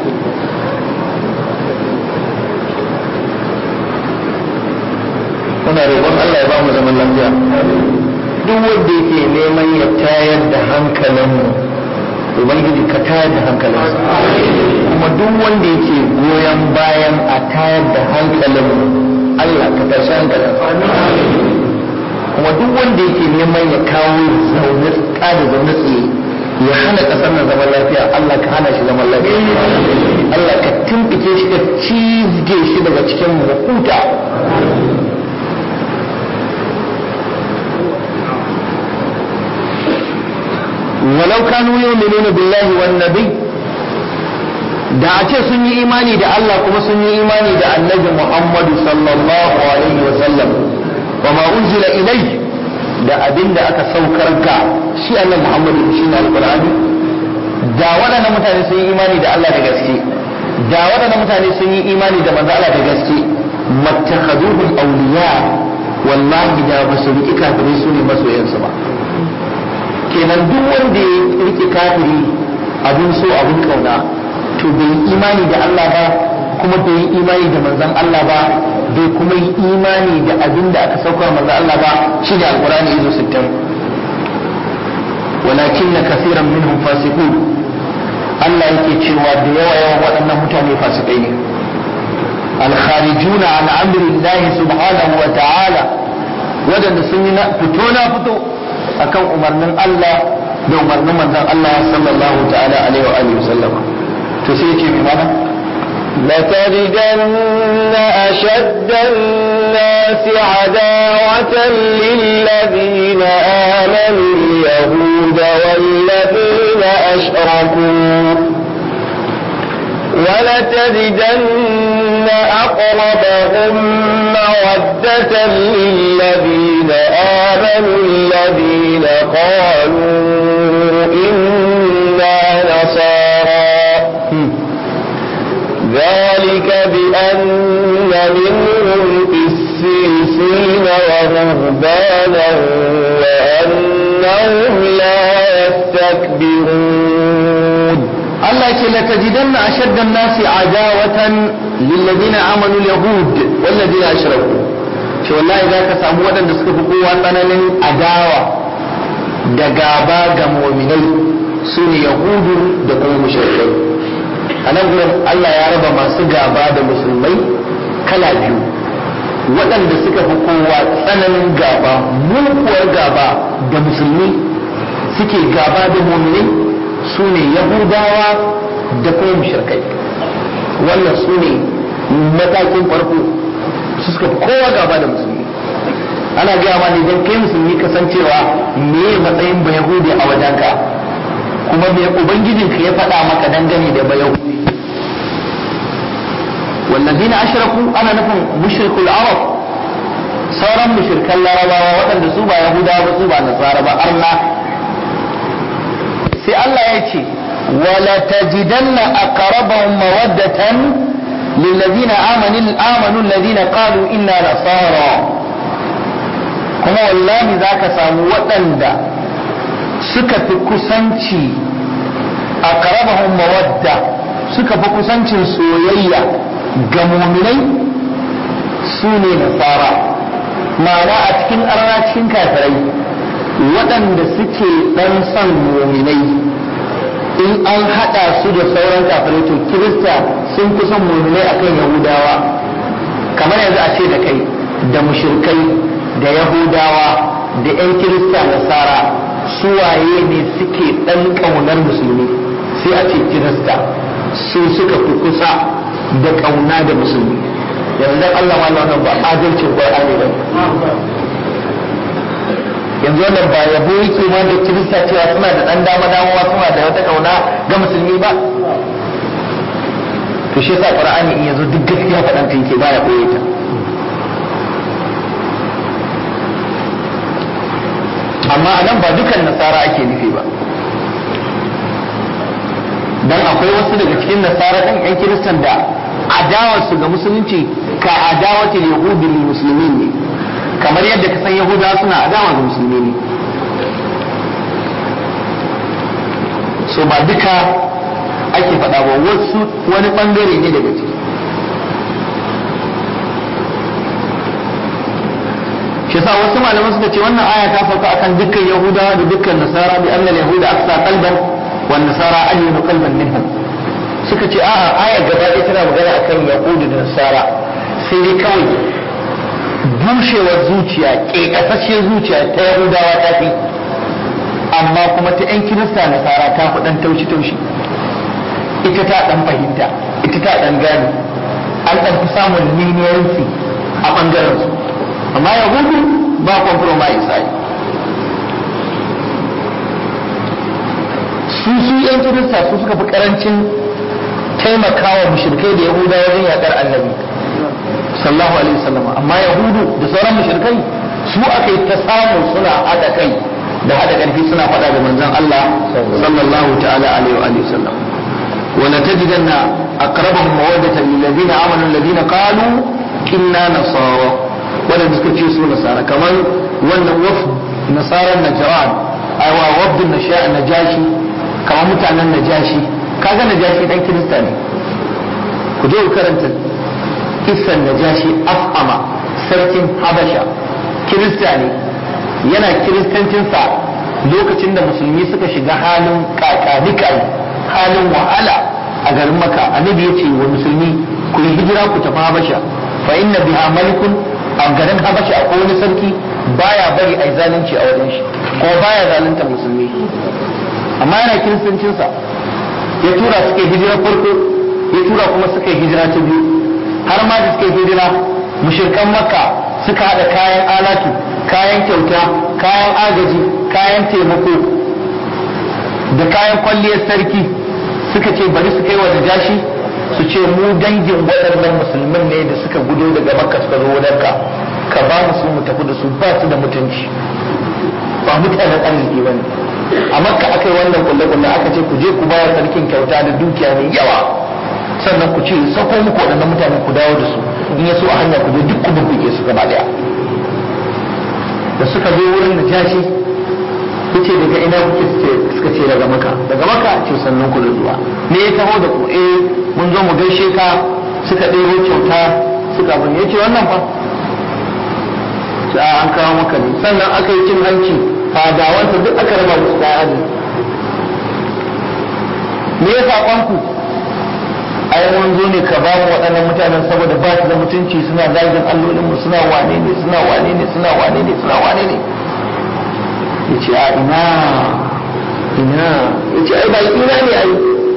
S1: muna roƙon Allah ya ba mu zaman lafiya. duk wanda yake neman ya tayar da hankalinmu, Ubangiji ka tayar da hankalinsa. kuma duk wanda yake goyon bayan a tayar da hankalinmu, Allah ka tashi hankalinsa. kuma duk wanda yake neman ya kawo zaune kada zaune tsaye ya hana kasar nan zaman lafiya Allah ka hana shi zaman lafiya Allah ka tumbike shi ka cizge shi daga cikin hukuta walau kanu yu'minuna billahi wan nabi da a ce sun yi imani da Allah kuma sun yi imani da annabi Muhammadu sallallahu alaihi wa sallam wa ma unzila ilayhi da abinda aka saukar ga shi annabi Muhammadu shi ne alqur'ani da waɗannan mutane sun yi imani da Allah da gaske da waɗannan mutane sun yi imani da manzo Allah da gaske mattakhaduhum awliya wallahi da basu riki kafirai su ne masoyansu ba kenan duk wanda ya riki kafiri abun so abun kauna to bai yi imani da Allah ba kuma bai yi imani da manzon Allah ba bai kuma yi imani da abin da aka saukar manzon Allah ba shi ne alqur'ani izo sittin walakinna kaseeran minhum fasiqun Allah yake cewa da yawa yawan waɗannan mutane fasikai ne al-kharijuna an amri Allah subhanahu wa ta'ala wadanda sun yi fito na fito akan umarnin Allah da umarnin manzon Allah sallallahu ta'ala alaihi wa alihi wasallam تسيتي بمعنى
S2: لتجدن أشد الناس عداوة للذين آمنوا اليهود والذين أشركوا ولتجدن أقربهم مودة للذين آمنوا الذين قالوا إنا نصارى ذلك بأن منهم قسيسين ورهبانا وأنهم لا يستكبرون
S1: الله يقول لتجدن أشد الناس عداوة للذين آمنوا اليهود والذين أشركوا شو الله إذا كساموا أن نسكف قوة من عداوة دقابا قمومني سن يهود دقوا مشركين a nan gurin Allah ya raba masu gaba da musulmai kala biyu waɗanda suka fi kowa tsananin gaba muguwar gaba da musulmi suke gaba da muminai su ne yahudawa da kuma mushrikai wannan su ne matakin farko su suka fi kowa gaba da musulmi ana gaya ma ne don kai musulmi kasancewa me matsayin ba yahudi a wajenka kuma me ubangijinka ya faɗa maka dangane da ba yahudi والذين أشركوا أنا نفهم مشرك العرب صارا مشرك العرب وطن سوبا يهودا وسوبا نصارى أرنا سي الله يتي ولتجدن أقربهم مودة للذين آمنوا آمنوا الذين قالوا إنا نصارى كما والله ذاك سامو وطن دا سكت كسنشي أقربهم مودة سكت كسنشي سويا ga muminai su ne nasara ma'ana a cikin arna cikin kafirai waɗanda suke ɗan son muminai in an haɗa su da sauran kafirai to kirista sun fi son muminai akan yahudawa kamar yanzu a ce da kai da mushrikai da yahudawa da 'yan kirista nasara su waye ne suke ɗan ƙaunar musulmi sai a ce kirista su suka fi kusa da kauna da musulmi yanzu Allah ma wannan ba adalcin Qur'ani ba yanzu wannan ba yabo yake ma da kirista cewa suna da dan dama dama suna da wata kauna ga musulmi ba to shi yasa Qur'ani in yazo duk gaskiya faɗan ta yake baya koye ta amma anan ba dukan nasara ake nufi ba dan akwai wasu daga cikin nasara kan yan kiristan da adawarsu ga musulunci ka adawatul yahudi lil muslimin ne kamar yadda ka san yahudawa suna adawa ga musulmi ne so ba duka ake faɗa ba wasu wani bangare ne daga ciki shi yasa wasu malaman suka ce wannan aya ta sauka akan dukkan yahudawa da dukkan nasara bi annal yahuda aqsa qalban wan nasara alyanu qalban minhum suka ce a'a aya gaba ɗaya tana magana akan yahudu da nasara sai dai kawai bushewar zuciya ƙeƙasasshiyar zuciya ta yahudawa ta fi, amma kuma ta 'yan kirista nasara ta fi ɗan taushi-taushi, ita ta ɗan fahimta, ita ta ɗan gane, an ɗan fi samun leniency a ɓangaren su, amma yahudu ba compromise ai. su su 'yan kirista su suka fi ƙarancin taimakawa mushrikai da yahuda wajen yaƙar annabi sallallahu alaihi wasallam, amma yahudu da sauran mushrikai su aka yi ta samu suna haɗa kai da haɗa ƙarfi suna faɗa da manzon Allah sallallahu ta'ala alaihi wa sallam. wa la tajidanna aqrabahum mawaddatan lil ladina amanu alladhina qalu inna nasara, wanda suka ce su nasara, kamar wannan wafd nasaran najran aiwa wafd najashi, kamar mutanen najashi. kaga najashi dan kirista ne, ku je ku karanta kissan najashi af'ama sarkin habasha, kirista ne, yana kiristancinsa lokacin da musulmi suka shiga halin kakanikai, halin wahala a garin maka. annabi ya ce wa musulmi ku yi hijira ku tafi habasha, fa inna biha malikun, a garin habasha akwai wani sarki baya bari ai zalunci a wajen shi, ko baya zalunta musulmi, amma yana kiristancinsa. ya tura suka yi hijira farko, ya tura kuma suka yi hijira ta biyu, har ma da suka yi hijira mushrikan makka suka hada kayan alatu, kayan kyauta, kayan agaji, kayan taimako da kayan kwalliyar sarki, suka ce bari su kai wa najashi su ce mu dangin waɗannan musulmin ne da suka gudo daga makka suka zo wadanka, ka ba mu su mu tafi da su, ba su da mutunci, ba mutanen arziki ba ne. a makka aka yi wannan kulle-kulle, aka ce ku je ku bayar sarkin kyauta da dukiya mai yawa, sannan ku ce sako muku waɗannan mutane ku dawo da su, in ya so a hanya ku je duk ku bubbuge su gaba daya. da suka zo wurin najashi yace daga ina kuke, suka ce daga maka. daga maka ce sannan ku da zuwa, me ya taho da ku? eh mun zo mu gaishe ka. suka ɗebo kyauta suka bani, yace wannan fa an kawo maka ne. sannan aka yi cin hanci, fadawansa duk aka raba musu kayan aji. me ya saƙon ku? ai mun zo ne ka ba mu waɗannan mutanen saboda ba su da mutunci, suna zagin allolin mu, suna wane ne suna wane ne suna wane ne suna wane ne. yace a ina ina yace ai baki na ne, ai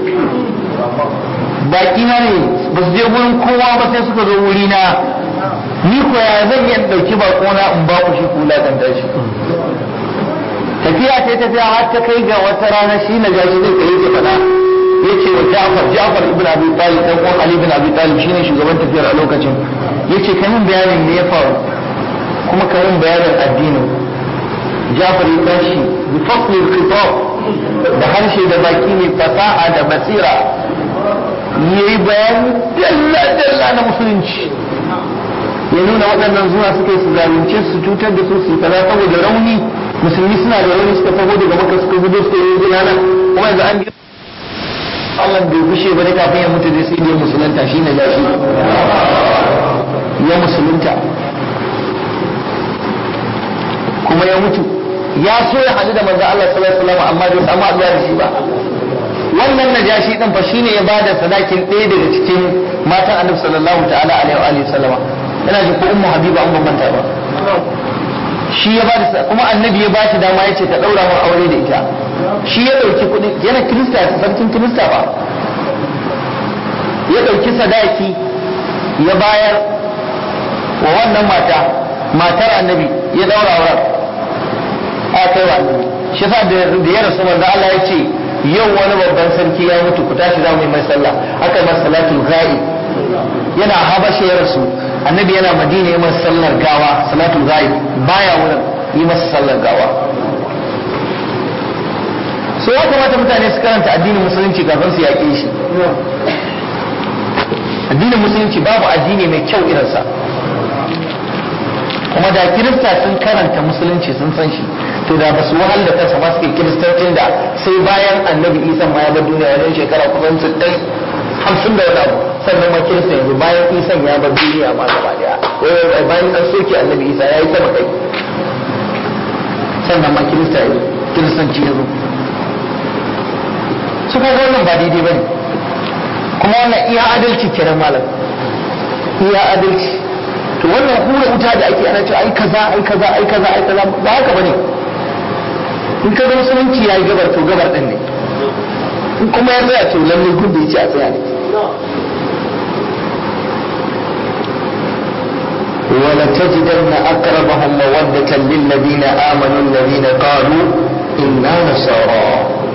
S1: baki na ne, ba su je gurin kowa ba sai suka zo wuri na, ni ko ya zan iya dauki bako na in ba ku shi kula kan tashi. tafiya ta tafiya har ta kai ga wata rana shi na gashi zai kai ya faɗa, yace wa Ja'far Ja'far ibn Abi Talib dan uwan Ali ibn Abi Talib shine shugaban tafiyar a lokacin, yace kamin bayanin me ya faru kuma kamin bayanin addinin. Ja'far ya tashi bi fasli al-khitab, da harshe da baki ne fasaha da basira, yayi bayani dalla dalla na musulunci, ya nuna waɗannan zuwa suka yi su zalunce su cutar da su su kaza saboda rauni. musulmi suna da rauni, suka taho daga maka suka gudu suka yi gudana, kuma yanzu an Allah bai gushe ba da kafin ya mutu da sai da musulunta shi ne gashi ya musulunta kuma ya mutu. ya so ya haɗu da manzo Allah sallallahu alaihi wasallam amma bai samu haɗuwa da shi ba. wannan najashi din fa shine ya bada sadakin ɗaya daga cikin matan Annabi sallallahu ta'ala alaihi wa sallama, ina ji ko ummu Habiba an bambanta ba, shi ya bada, kuma Annabi ya bashi dama yace ta daura mu aure da ita. shi ya dauki kuɗi, yana kirista, sarkin kirista ba, ya dauki sadaki ya bayar wa wannan mata, matar Annabi, ya daura auren a kai wa Annabi. shi sa da ya rasu manzo Allah ya ce yau wani babban sarki ya mutu, ku tashi za mu yi mai sallah. aka yi masa salatul ghaib, yana habasha ya rasu, Annabi yana Madina ya masa sallar gawa, salatul ghaib baya wurin yi masa sallar gawa. so ya kamata mutane su karanta addinin musulunci kafin su yaƙe shi. addinin musulunci babu addini mai kyau irinsa, kuma da kirista sun karanta musulunci sun san shi, to da ba su wahal da kansa ma suke kiristancin da sai bayan Annabi Isa ma ya bar duniya wajen shekara kusan sittin hamsin da wani abu, sannan ma kirista yanzu bayan Isa ya bar duniya ma gaba daya, bayan an soke Annabi Isa ya yi sama kai, sannan ma kirista ya kiristanci ya zo. su kaga wannan ba daidai bane, kuma wannan iya adalci kenan malam, iya adalci. to wannan hura wuta da ake ana cewa ai kaza ai kaza ai kaza ai kaza ba haka bane. in ka ga musulunci yayi gabar to gabar din ne, in kuma ya tsaya to lalle gun da yace a tsaya ne. ولتجدن أقربهم مودة للذين آمنوا الذين قالوا إنا نصارى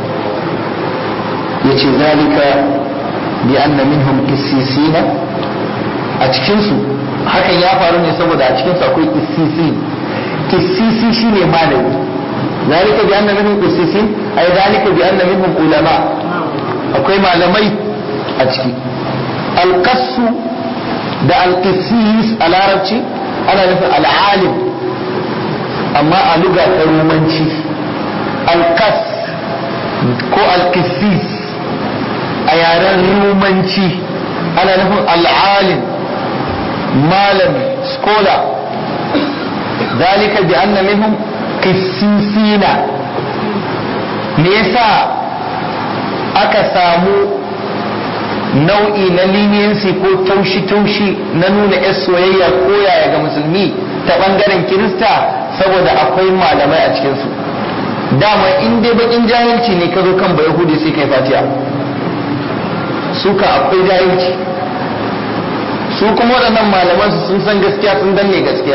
S1: يتي ذلك بأن منهم قسيسين أتكنسوا haka ya faru ne saboda a cikinsu akwai qissisi. qissisi shine malami. zalika bi anna minhum qissisin ay zalika bi anna minhum ulama, akwai malamai a ciki. alqassu da alqissis a larabci ana nufin al'alim, amma a luga ta romanci alqas ko alqissis a yaren romanci ana nufin al'alim, malam, scholar. zalika bi anna minhum qissisina. me yasa aka samu nau'i na leniency ko taushi-taushi na nuna yar soyayya ko yaya ga musulmi ta bangaren kirista? saboda akwai malamai a cikinsu. dama in dai bakin jahilci ne ka zo kan ba yahudi sai kai fatiha, suka akwai jahilci. su kuma waɗannan malaman su sun san gaskiya, sun danne gaskiya.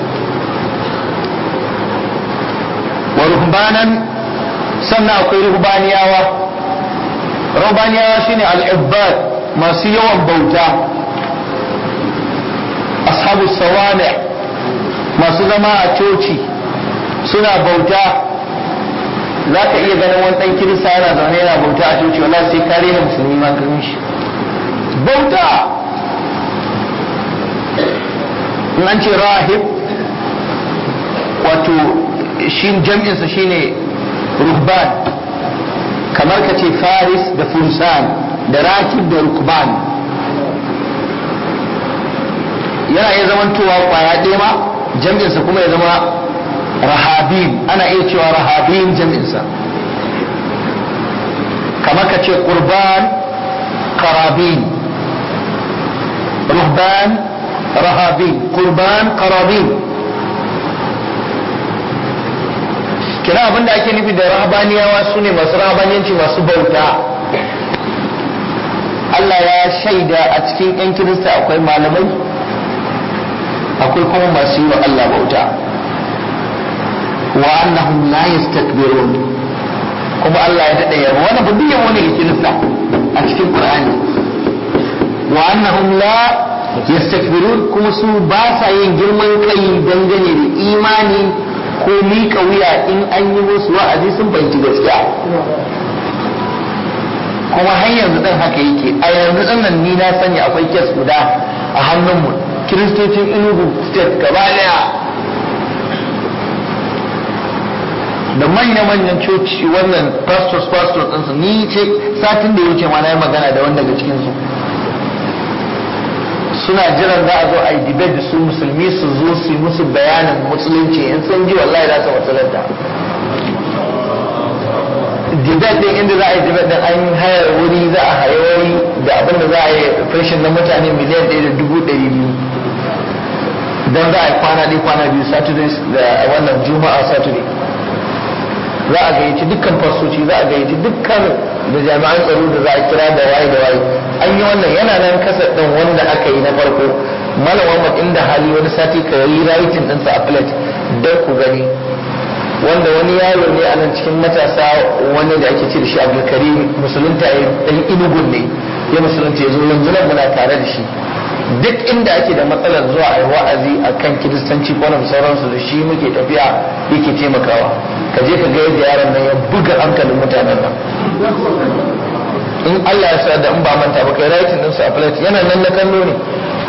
S1: wa ruhbanan, sannan akwai ruhbaniyawa. ruhbaniyawa shine al-ibbad, masu yawan bauta. ashabu sawami, masu zama a coci suna bauta. za ka iya ganin wani ɗan kirista yana zaune yana bauta a coci, wala sai kare na musulmi ma ganin shi bauta. in an ce rahib wato shi jam'insa shine ruhban, kamar ka ce faris da fursan da rakib da rukban. yana iya zamantowa kwaya ɗaya ma jam'insa kuma ya zama rahabin, ana iya cewa rahabin jam'insa. kamar ka ce qurban qarabin, ruhban rahabin, qurban qarabin. kira abinda ake nufi da rahabaniyawa sune masu rahabaniyanci, masu bauta. Allah ya shaida a cikin yan kirista akwai malamai, akwai kuma masu yi wa Allah bauta. wa annahum la yastakbirun, kuma Allah ya dade yabo wannan babban yabo ne ga kirista a cikin Qur'ani. wa annahum la yastakbirun, kuma su ba sa yin girman kai dangane da imani ko mika wuya in an yi musu wa'azi sun fahimci gaskiya. kuma har yanzu dan haka yake. a yanzu dan nan ni na sani akwai kes guda a hannunmu, kiristocin Enugu state gaba daya da manya-manyan coci, wannan pastors pastors ɗinsu, ni ce satin da ya wuce ma na yi magana da wanda daga cikinsu. suna jiran za a zo a yi debate da su musulmi su zo su yi musu bayanin musulunci, in sun ji wallahi za su musulunta. debate din inda za a yi debate din an hayar wuri, za a haye wuri da abin da za a yi fashin na mutane miliyan ɗaya da dubu ɗari biyu don za a yi kwana ɗaya kwana biyu, saturday da wannan juma'a saturday. za a gayyaci dukkan fasoci, za a gayyaci dukkan da jami'an tsaro da za a kira da waye da waye. an yi wannan yana nan kasar ɗin wanda aka yi na farko. malam Muhammad inda hali wani sati ka yi writing ɗinsa a plate don ku gani, wanda wani yaro ne a nan cikin matasa wani da ake ce da shi Abdulkarim, musulunta ya ɗan inugun ne, ya musulunta ya zo yanzu nan muna tare da shi. duk inda ake da matsalar zuwa a yi wa'azi a kan kiristanci ko na sauransu da shi muke tafiya yake taimakawa. ka je ka ga yadda yaron nan ya buga hankalin mutanen nan. in Allah ya sa da in ba manta ba kai writing din su a plate yana nan na kallo ne,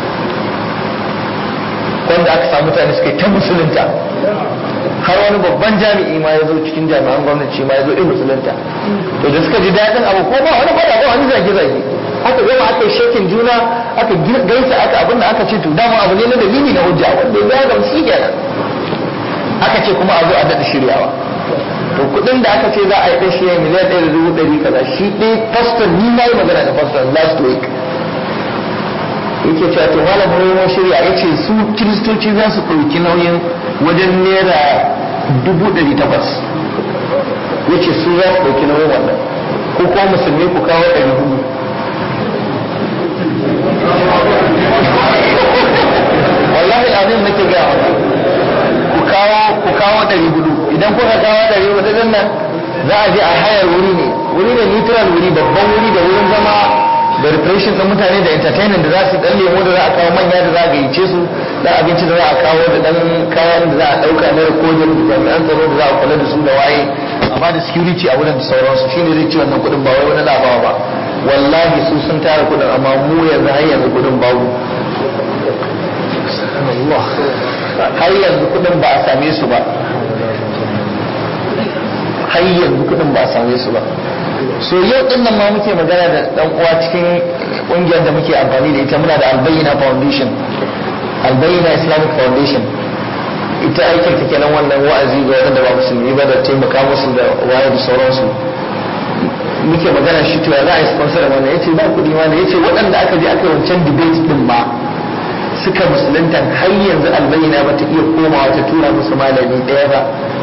S1: wanda aka samu mutane suka yi ta musulunta. har wani babban jami'i ma ya zo cikin jami'an gwamnati ma ya zo in musulunta. to da suka ji daɗin abu ko ba wani fada ba wani zage-zage, aka gama aka yi shekin juna, aka gaisa, aka abinda aka ce to dama abu ne na dalili na hujja wanda ya gamsu kenan. aka ce kuma a zo a daɗa shiryawa. to kuɗin da aka ce za a yi ɗan shirya miliyan ɗaya da dubu ɗari kaza, shi ɗaya faston, ni na yi magana da faston last week yake cewa to malamin mu shirya yace su kiristoci za su ɗauki nauyin wajen naira dubu ɗari takwas yace su za su ɗauki nauyin wannan ko kuma musulmi ku kawo ɗari hudu wallahi abin nake ga ku kawo ku kawo ɗari hudu idan kuka kawo ɗari hudu din nan za a je a hayar wuri ne wuri ne neutral wuri babban wuri da wurin zama da refreshin ɗin mutane da entertainment da za su ɗan lemo da za a kawo manya da za a gayyace su da abinci da za a kawo da ɗan kayan da za a ɗauka na rikodin da jami'an tsaro da za a kula da su da waye amma da security a wurin da sauransu shine zai ci wannan kuɗin ba wai wani labawa ba wallahi su sun tara kuɗin amma mu yanzu har yanzu kuɗin babu har yanzu kuɗin ba a same su ba har yanzu kuɗin ba a same su ba so yau din nan ma muke magana da dan uwa cikin kungiyar da muke amfani da ita muna da Albayna Foundation Albayna Islamic Foundation ita aikin ta kenan wannan wa'azi ga wanda ba musulmi ba da taimaka musu da waye da sauransu muke magana shi to ya za a yi sponsor wannan yace ba kudi ma yace waɗanda aka je aka yi wancan debate din ma suka musulunta har yanzu Albayna ba ta iya komawa ta tura musu malami ɗaya ba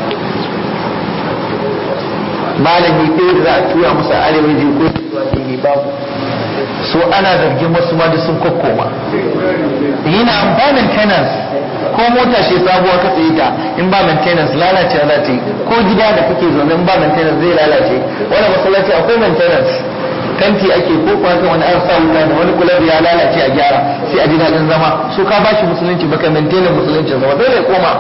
S1: malami ɗaya da za a tura masa arewa je ko zuwa ne babu so ana zargin wasu ma da sun kokkoma yana ba maintenance ko mota ce sabuwa ka tsaye ta in ba maintenance lalace za ta yi ko gida da kake zaune in ba maintenance zai lalace wani masallaci akwai maintenance kanti ake ko kuma wani an sa wuta da wani kula da ya lalace a gyara sai a ji daɗin zama so ka bashi musulunci baka maintain musulunci zama dole ya koma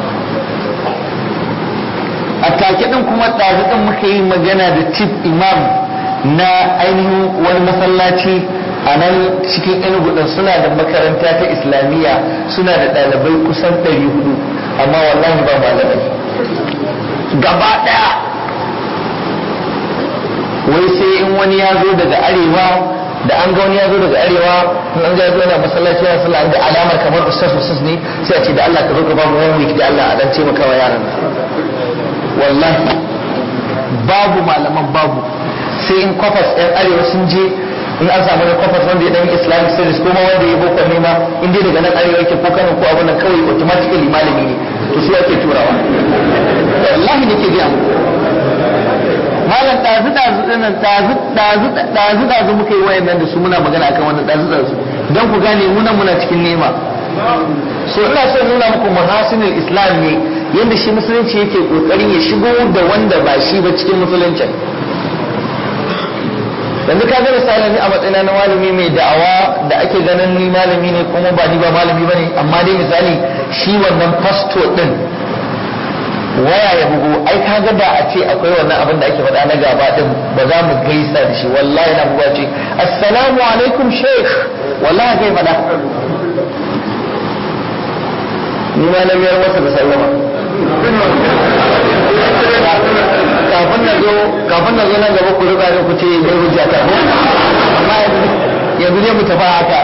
S1: a take din kuma ɗazu din muka yi magana da chief imam na ainihin wani masallaci a nan cikin Enugu din suna da makaranta ta islamiyya suna da ɗalibai kusan ɗari hudu amma wallahi ba malamai gaba ɗaya wai sai in wani ya zo daga arewa da an ga wani ya zo daga arewa in an ga ya zo yana masallaci yana sallah an ga alamar kamar ustaz ustaz ne sai a ce da Allah ka zo ka ba mu wani week da Allah a dan taimaka wa yaran wallahi babu malaman babu sai in kwafas yan arewa sun je in an samu na kwafas wanda ya dan islamic studies ko ma wanda ya boko nema in dai daga nan arewa yake ko kano ko abun nan kawai automatically malami ne to su ake turawa wallahi nake ga mu malam dazu dazu dinan dazu dazu dazu dazu muka yi wayannan da su muna magana akan wannan dazu dazu dan ku gane mu nan muna cikin nema so ina so nuna muku muhasinul islam ne yadda shi musulunci yake kokarin ya shigo da wanda ba shi ba cikin musuluncin yanzu ka ga misali ni a matsayina na malami mai da'awa da ake ganin ni malami ne kuma ba ni ba malami bane amma dai misali shi wannan pasto din waya ya bugo ai ka ga da a ce akwai wannan abin da ake faɗa na gaba din ba za mu gaisa da shi wallahi na buga ce assalamu alaikum sheikh wallahi kai faɗa ni ma na miyar masa da sallama kafin na zo kafin na zo nan gaba ku riga ne ku ce mai hujja ta ko amma yanzu ne mu tafi haka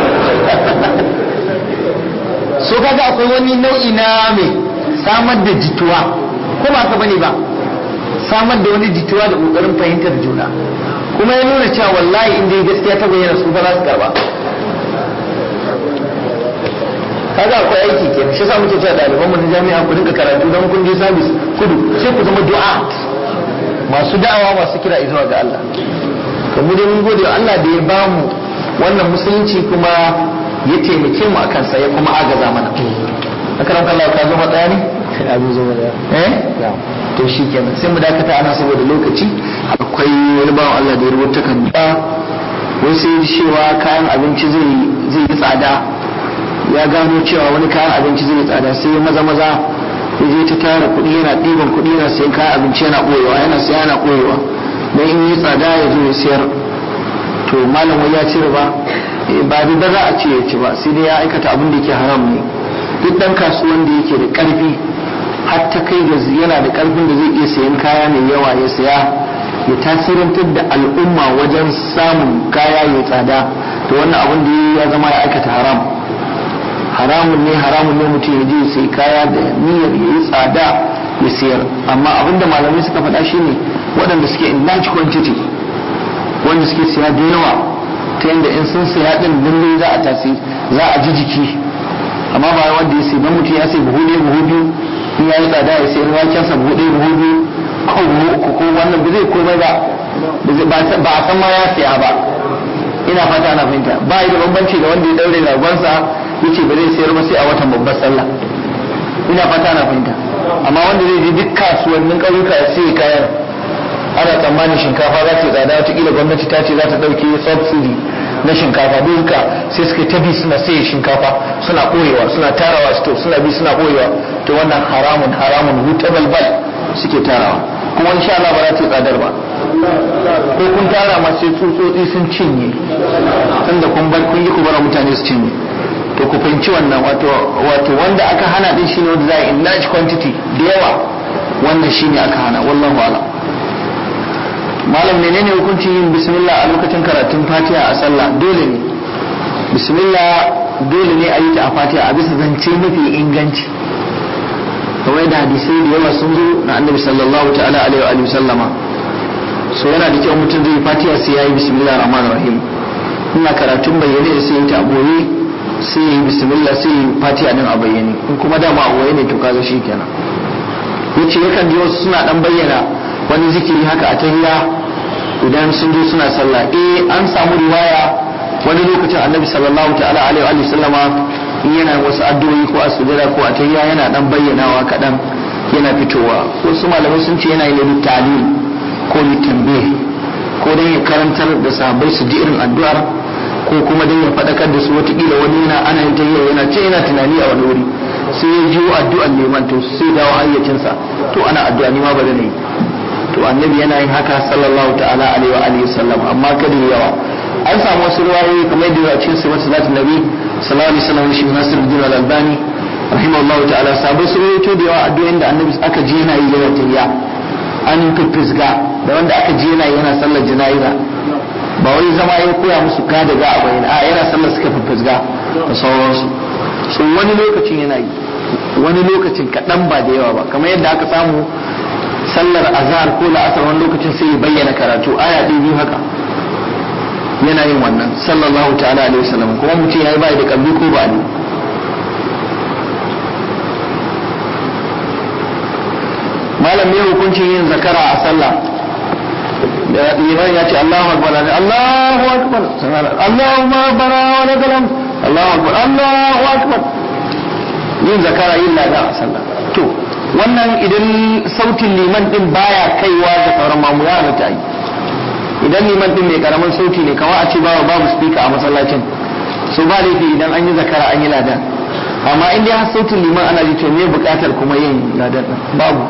S1: so kaga akwai wani nau'i na me samar da jituwa ko ba ka bane ba samar da wani jituwa da kokarin fahimtar juna kuma ya nuna cewa wallahi inda gaskiya ta bayyana su ba za su karba kaga akwai aiki ke shi yasa muke cewa ɗaliban mu na jami'a ku dinga karatu don kun je service kudu sai ku zama du'a masu da'awa masu kira zuwa ga Allah to mu dai mun gode wa Allah da ya ba mu wannan musulunci kuma ya taimake mu akan sa ya kuma agaza mana akaram Allah ka zo matsaya ne abin zo da eh to shikenan sai mu dakata ana saboda lokaci akwai wani bawan Allah da ya rubuta kan wai sai cewa kayan abinci zai zai yi tsada ya gano cewa wani kayan abinci zai tsada sai maza maza ya je ta tara kuɗi yana ɗiban kuɗi yana sayan kayan abinci yana ɓoyewa yana saya yana ɓoyewa don in yi tsada ya zo ya sayar to malam wai ya ci riba ba riba za a ce ya ci ba sai dai ya aikata abin da yake haram ne duk ɗan kasuwan da yake da ƙarfi har ta kai ga yana da ƙarfin da zai iya sayan kaya mai yawa ya saya ya tasirantar da al'umma wajen samun kaya ya tsada to wannan abin da ya zama ya aikata haram haramun ne haramun ne mutum ya je sai kaya da niyyar ya yi tsada ya sayar amma abinda malamai suka faɗa shine waɗanda suke in large quantity wanda suke siya da yawa ta yadda in sun saya din lalle za a tasi za a ji jiki, amma ba wanda ya sai dan mutum ya sai buhu ɗaya buhu biyu in ya yi tsada ya sai waken sa buhu ɗaya buhu biyu ko buhu uku ko wannan ba zai komai ba ba a san ma ya saya ba. ina fata ana fahimta, ba yi da bambanci da wanda ya daure ragonsa yace ba zai sayar ba sai a watan babbar sallah. ina fata ana fahimta, amma wanda zai je duk kasuwannin ƙauyuka ya sai kayan ana tsammanin shinkafa za ta tsada, wataƙila gwamnati ta ce za ta ɗauke subsidy na shinkafa, duka sai suka tabi suna sai shinkafa suna ɓoyewa suna tarawa sto suna bi suna ɓoyewa, to wannan haramun haramun wuta balbal suke tarawa, kuma insha Allah ba za ta tsadar ba, ko kun tara ma sai tsutsotsi sun cinye tunda kun bar kun yi ku bar mutane su cinye. to ku fahimci wannan, wato wato wanda aka hana din shine wanda za a in large quantity da yawa, wannan shine aka hana, wallahu a'lam. malam menene hukuncin yin bismillah a lokacin karatun fatiha a sallah? dole ne bismillah, dole ne a yi ta a fatiha a bisa zance mafi inganci, kamar da hadisai da yawa sun zo na annabi sallallahu ta'ala alaihi wa sallama. so yana da kyau mutum zai fatiha sai yayi bismillah rahman rahim. ina karatun bayyane sai yi ta a boye sai yi bismillah sai yi fatiha din a bayyane, in kuma dama a boye ne to kaga shikenan. yace yakan ji wasu suna dan bayyana wani zikiri haka a tahiyya idan sun zo suna sallah. eh an samu riwaya wani lokacin annabi sallallahu ta'ala alaihi wa sallama in yana wasu addu'o'i ko a sujada ko a tahiyya yana dan bayyanawa kadan yana fitowa. wasu malamai sun ce yana yin talil ko litanbih, ko dan ya karantar da sahabbai su ji irin addu'ar, ko kuma dan ya fadakar da su, watakila wani yana ana yin tahiyya yana ce yana tunani a wani wuri sai ya ji addu'ar neman to sai dawo hayyacinsa, to ana addu'a ni ma ba da ne. to annabi yana yin haka sallallahu ta'ala alaihi wa alihi sallam, amma kada yawa. an samu wasu riwayoyi kamar yadda a cikin sifatu salatin nabi sallallahu alaihi wasallam shi Nasiruddin al-Albani rahimahullah ta'ala, sabai su rawaito da yawa addu'o'in da annabi aka ji yana yi yawan tayya an fifisga da wanda aka ji yana yana sallar jana'iza, ba wai zama ya koya musu ka da ga a bayyana, a yana sallar suka fifisga da sauransu. so wani lokacin yana yi, wani lokacin kaɗan ba da yawa ba, kamar yadda aka samu sallar azhar ko la'asar wani lokacin sai ya bayyana karatu aya ɗaya biyu haka yana yin wannan sallallahu ta'ala alaihi wasallam, kuma mutum ya yi bai da kalbi ko ba ne. malam ne hukuncin yin zakara a sallah? liman ya ce Allahu akbar Allahu akbar Allahumma rabbana wa lakal hamd Allahu akbar Allahu akbar, yin zakara yin lada a sallah. to wannan idan sautin liman din baya kaiwa ga sauran mamu ya halatta yi. idan liman din mai karamin sauti ne, kamar a ce babu babu speaker a masallacin, so ba laifi idan an yi zakara an yi ladan, amma in dai har sautin liman ana ji to me bukatar kuma yin ladan din babu.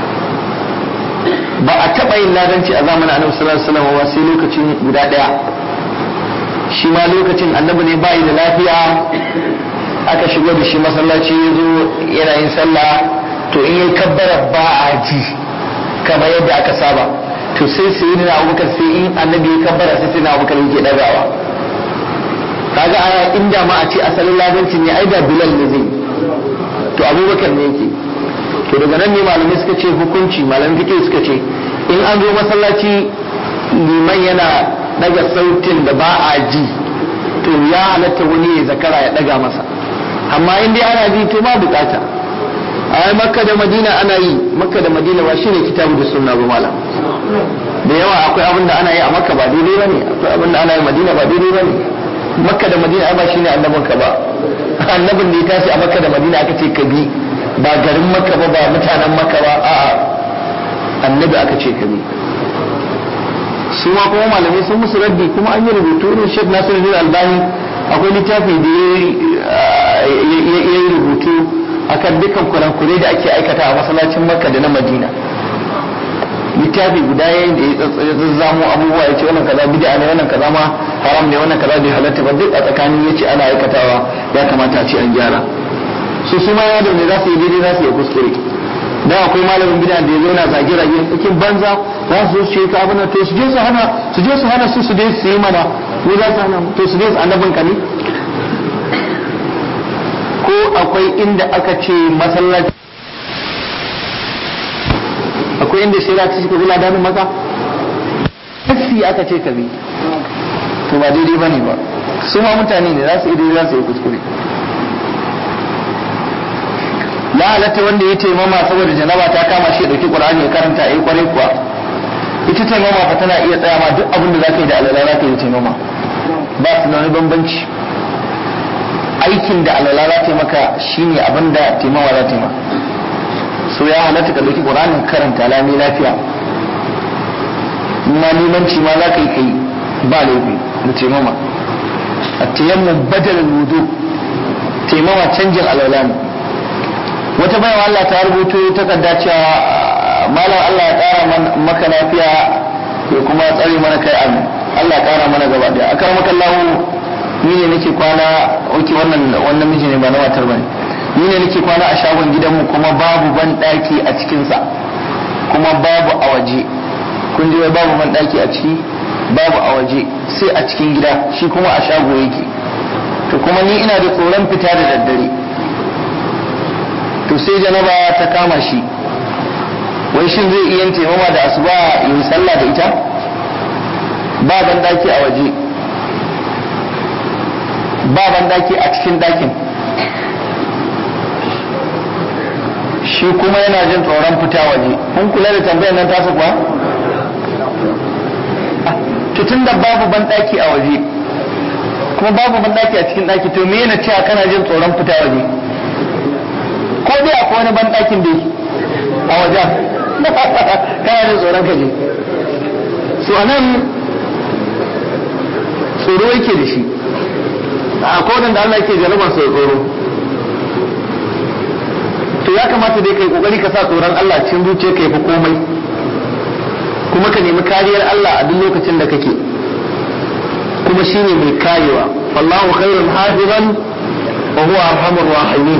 S1: ba a taba yin ladanci a zamanin annabi sallallahu alaihi wasallam sai lokacin guda daya, shi ma lokacin annabi ne bai da lafiya aka shigo da shi masallaci yazo yana yin sallah, to in yi kabbara ba a ji kamar yadda aka saba, to sai sai na Abubakar sai in annabi ya kabbara sai sai na Abubakar yake dagawa. kaga aya inda ma a ce asalin ladanci ne ai da Bilal ne zai, to Abubakar ne yake. to daga nan ne malamai suka ce hukunci, malamai fiqh suka ce in an zo masallaci liman yana daga sautin da ba a ji, to ya halatta wani ya zakara ya daga masa, amma in dai ana ji to ba bukata. a Makka da Madina ana yi, Makka da Madina ba shine kitabu da sunna ba malam. da yawa akwai abin da ana yi a Makka ba daidai bane, akwai abin da ana yi a Madina ba daidai bane. Makka da Madina ba shine annabin ka ba, annabin da ya tashi a Makka da Madina aka ce ka bi, ba garin Makka ba ba mutanen Makka ba, a'a annabi aka ce ka bi. su ma kuma malamai sun musu raddi, kuma an yi rubutu ne. Sheikh Nasiruddin Albani akwai littafi da ya yi rubutu akan dukkan kurakurai da ake aikata a masallacin Makka da na Madina. littafi guda yayin da ya zazzamo abubuwa ya ce wannan kaza bid'a ne, wannan kaza ma haram ne, wannan kaza bai halatta ba, duk a tsakanin yace ana aikatawa ya kamata a ce an gyara. su su ma ya da ne za su yi daidai za su yi kuskure. dan akwai malamin bid'a da ya zo na zage-zage cikin banza, za su zo su yi ka abin to su je su hana su je su hana su su dai su yi mana, ko za su hana to su je su annabin ka ne. ko akwai inda aka ce masallaci, akwai inda sai za ta cika zula danin maka, kasi aka ce ka bi. to ba daidai bane ba su ma mutane ne za su yi daidai za su yi kuskure. ya halatta wanda ya taimama saboda janaba ta kama shi ya dauki qur'ani ya karanta yayi kwarai kuwa ita taimama fa tana iya tsaya ma duk abin da zaka yi da alala zaka yi taimama ba su da wani bambanci aikin da alala za ta maka shine abin da taimama za ta maka so ya halatta ka dauki qur'ani ka karanta lami lafiya ma limanci ma za ka yi kai ba laifi da taimama at-tayammum badal al-wudu taimama canjin alala ne wata bayan Allah ta rubuto takarda cewa malam Allah ya kara maka lafiya ya kuma tsare mana kai amin Allah ya kara mana gaba daya akar maka Allah ni ne nake kwana oke wannan wannan miji ne ba na matar bane ni ne nake kwana a shagon gidanmu kuma babu ban daki a cikin sa kuma babu a waje kun ji babu ban daki a ciki babu a waje sai a cikin gida shi kuma a shago yake to kuma ni ina da tsoron fita da daddare to sai janaba ta kama shi wai shin zai iya taimama da asuba yin sallah da ita ba ban daki a waje ba ban daki a cikin dakin shi kuma yana jin tsoron fita waje kun kula da tambayar nan tasu kuwa to tunda babu ban daki a waje kuma babu ban daki a cikin daki to me yana cewa kana jin tsoron fita waje ko dai akwai wani banɗakin dai a wajen kana da tsoron ka je so anan tsoro yake da shi a kodin da Allah yake jarabar sai tsoro to ya kamata dai kai kokari ka sa tsoron Allah cikin zuciya kai fa komai kuma ka nemi kariyar Allah a duk lokacin da kake kuma shine mai karewa wallahu khairul hafizan wa huwa arhamur rahimin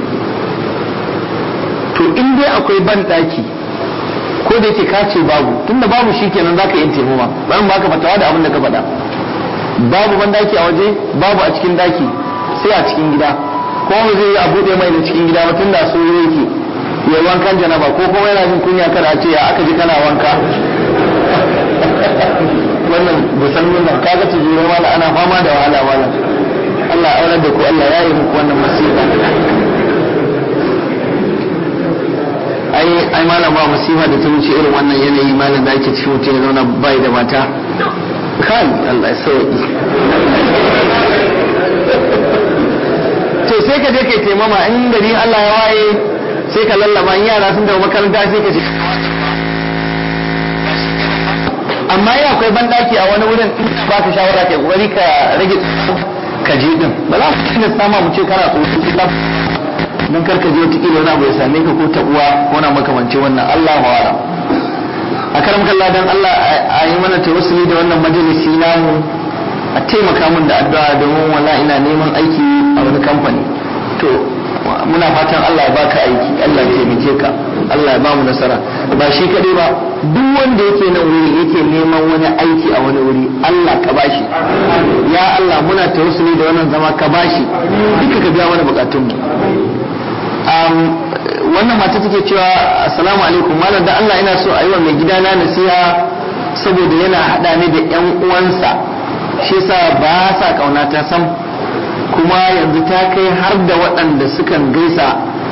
S1: to in dai akwai ban daki ko da yake kace babu tunda babu shikenan zaka yi taimama bari baka fatawa da abin da ka faɗa babu ban daki a waje babu a cikin daki sai a cikin gida ko ba zai yi a buɗe mai da cikin gida ba tunda so yake ya wankan janaba ko kuma yana jin kunya kada a ce ya aka ji kana wanka wannan busan nuna kaga tujure mala ana fama da wahala wala Allah ya aurar da ku Allah ya yi muku wannan masifa ai ai malam ba musiba da ta wuce irin wannan yanayi malam da ake cikin mutum ya zauna bai da mata kai Allah ya sauki to sai ka je kai taimama in gari Allah ya waye sai ka lallaba in yara sun dawo makaranta sai ka je amma ya akwai bandaki a wani wurin ba ka shawara kai kokari ka rage ka je din ba za mu tuna sama mu ce kana tsoro don karka je wata kila wani abu ya same ka ko tabuwa ko na makamanci wannan Allah wa wala a karam kallah dan Allah a yi mana tawassuli da wannan majalisi namu a taimaka mun da addu'a domin wala ina neman aiki a wani kamfani to muna fatan Allah ya baka aiki Allah ya taimake ka Allah ya ba mu nasara ba shi kadai ba duk wanda yake nan wuri yake neman wani aiki a wani wuri Allah ka bashi ya Allah muna tawassuli da wannan zama ka bashi duka ka biya mana bukatun mu wannan mata take cewa assalamu alaikum malam da Allah ina so a yi wa mai gidana nasiha saboda yana hada ni da yan uwansa shi yasa ba sa kauna ta sam kuma yanzu ta kai har da waɗanda sukan gaisa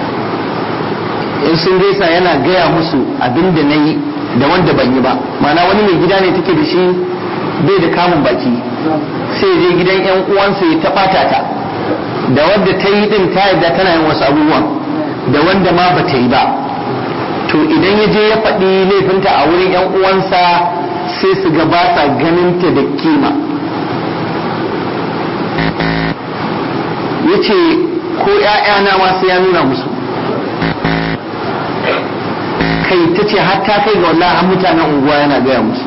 S1: in sun gaisa yana gaya musu abin da na yi da wanda ban yi ba mana wani mai gida ne take da shi bai da kamun baki sai je gidan yan uwansa ya taɓata ta da wadda ta yi din ta yadda tana yin wasu abubuwan da wanda ma ba ta yi ba to idan ya je ya faɗi laifinta a wurin yan uwansa sai su ga ba sa ganinta da kima ya ce ko ‘ya'yana ma sai ya nuna musu kai ta ce har ta kai ga wallahi an mutanen unguwa yana gaya musu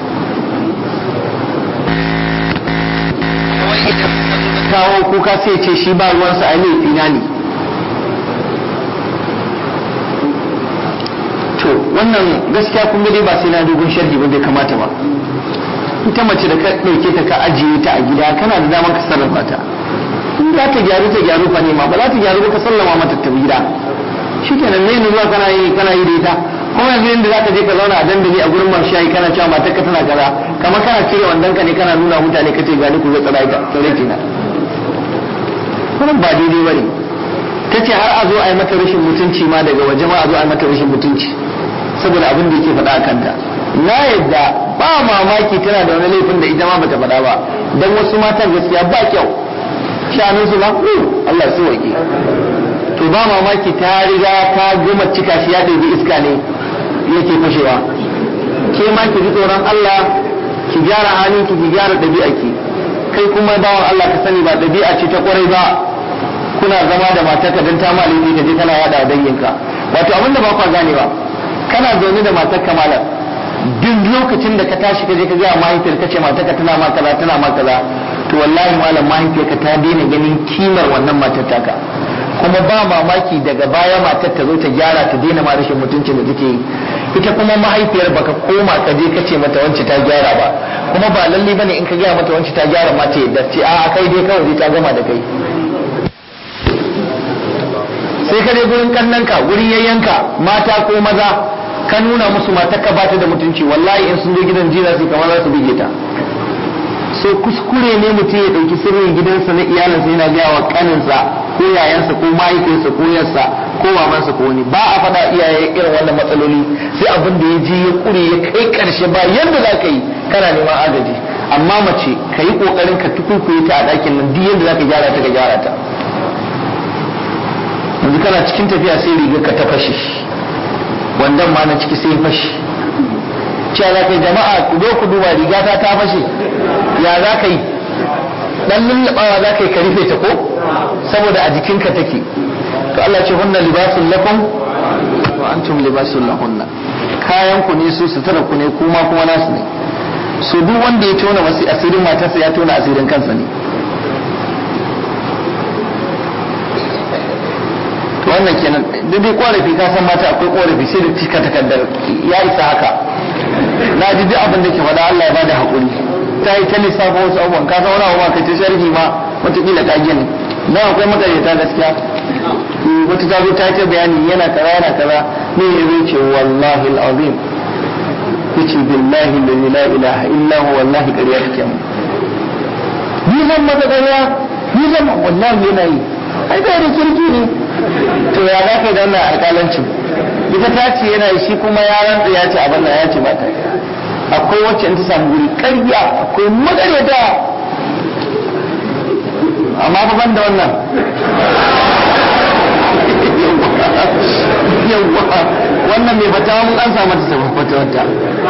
S1: kawo kuka sai ce shi ba ruwansa a laifina ne to wannan gaskiya kun dai ba sai na dogon sharhi ba bai kamata ba ita mace da ka ɗauke ta ka ajiye ta a gida kana da damar ka sarrafa ta in za ta gyaru ta gyaru fa ne ma ba za ta gyaru ba ka sallama mata ta gida shikenan ne zuwa kana yi kana yi da ita kuma yanzu inda zaka je ka zauna a dandali a gurin masu shayi kana cewa matarka tana kaza kamar kana cire wandonka ne kana nuna mutane kace gani ku ga tsara ita tsare na wannan ba daidai bane tace har a zo a yi mata rashin mutunci ma daga waje ma a zo a yi mata rashin mutunci saboda abin da yake faɗa a kanta na yadda ba mamaki tana da wani laifin da ita ma bata faɗa ba dan wasu matan gaskiya ba kyau shanin su ba Allah su wake to ba mamaki ta riga ta gama cika shi ya ɗebi iska ne yake fashewa ke ma ki ji tsoron Allah ki gyara halin ki ki gyara ɗabi'a ki kai kuma bawan Allah ka sani ba ɗabi'a ce ta kwarai ba kuna zama da matarka don ta ma laifi ka je kana yada wa danginka wato abinda ba kwa gane ba kana zaune da matarka malam duk lokacin da ka tashi ka je ka ga mahaifiyar ka ce matarka tana ma kaza tana ma kaza to wallahi malam mahaifiyarka ta daina ganin kimar wannan matar taka kuma ba mamaki daga baya matar ta zo ta gyara ta daina ma rashin mutuncin da take yi ita kuma mahaifiyar baka koma ka je ka ce mata wance ta gyara ba kuma ba lalle bane in ka gaya mata wance ta gyara mata yadda ce a kai dai kawai ta gama da kai sai ka je gurin kannanka gurin yayyanka mata ko maza ka nuna musu matarka ba ta da mutunci wallahi in sun zo gidan jira su kamar za su bige ta so kuskure ne mutum ya dauki sirrin gidansa na iyalinsa yana gaya wa kaninsa ko yayansa ko mahaifinsa ko yarsa ko mamansa ko wani ba a faɗa iyaye irin wannan matsaloli sai abin da ya je ya kure ya kai karshe ba yadda za ka yi kana neman agaji amma mace ka yi kokarin ka tukukuye ta a ɗakin nan duk yadda za ka gyara ta ka gyara ta yanzu kana cikin tafiya sai rigar ka ta fashe wandan ma na ciki sai fashe cewa za ka yi jama'a ku zo ku duba rigata ta fashe ya za ka yi dan lullabawa za ka yi ka rufe ta ko saboda a jikinka take to Allah ce hunna libasun lakum wa antum libasun lahunna kayan ku ne su sutura ku ne kuma kuma nasu ne so duk wanda ya tona wasu asirin matarsa ya tona asirin kansa ne to wannan kenan da dai korafi ka san mata akwai korafi sai da cika takardar ya isa haka na ji duk abin da ke faɗa Allah ya bada haƙuri ta yi ta lissafa wasu abubuwan ka zauna wa ka ce sharhi ma wataƙila ka gini na akwai makaryata gaskiya wata ta zo ta ce bayani yana kaza yana kaza ne ya zai ce wallahi al'azim yace billahi alladhi la ilaha illa huwa wallahi ƙarya take mu ni zan maka ƙarya ni zan wallahi yana yi ai bai da kirki ne to ya za ka yi da wannan alƙalancin ita ta ce yana yi shi kuma ya rantsa ya ce abin nan ya ce ba ta akwai wacce in ta samu guri ƙarya akwai magaryata amma fa ban da wannan yawwa wannan mai fata mun an samu ta sabon fata wata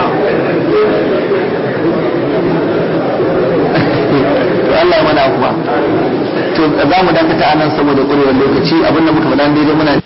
S1: to Allah ya mana kuma to za mu dakata anan saboda ƙurewar lokaci abinda muka faɗa daidai muna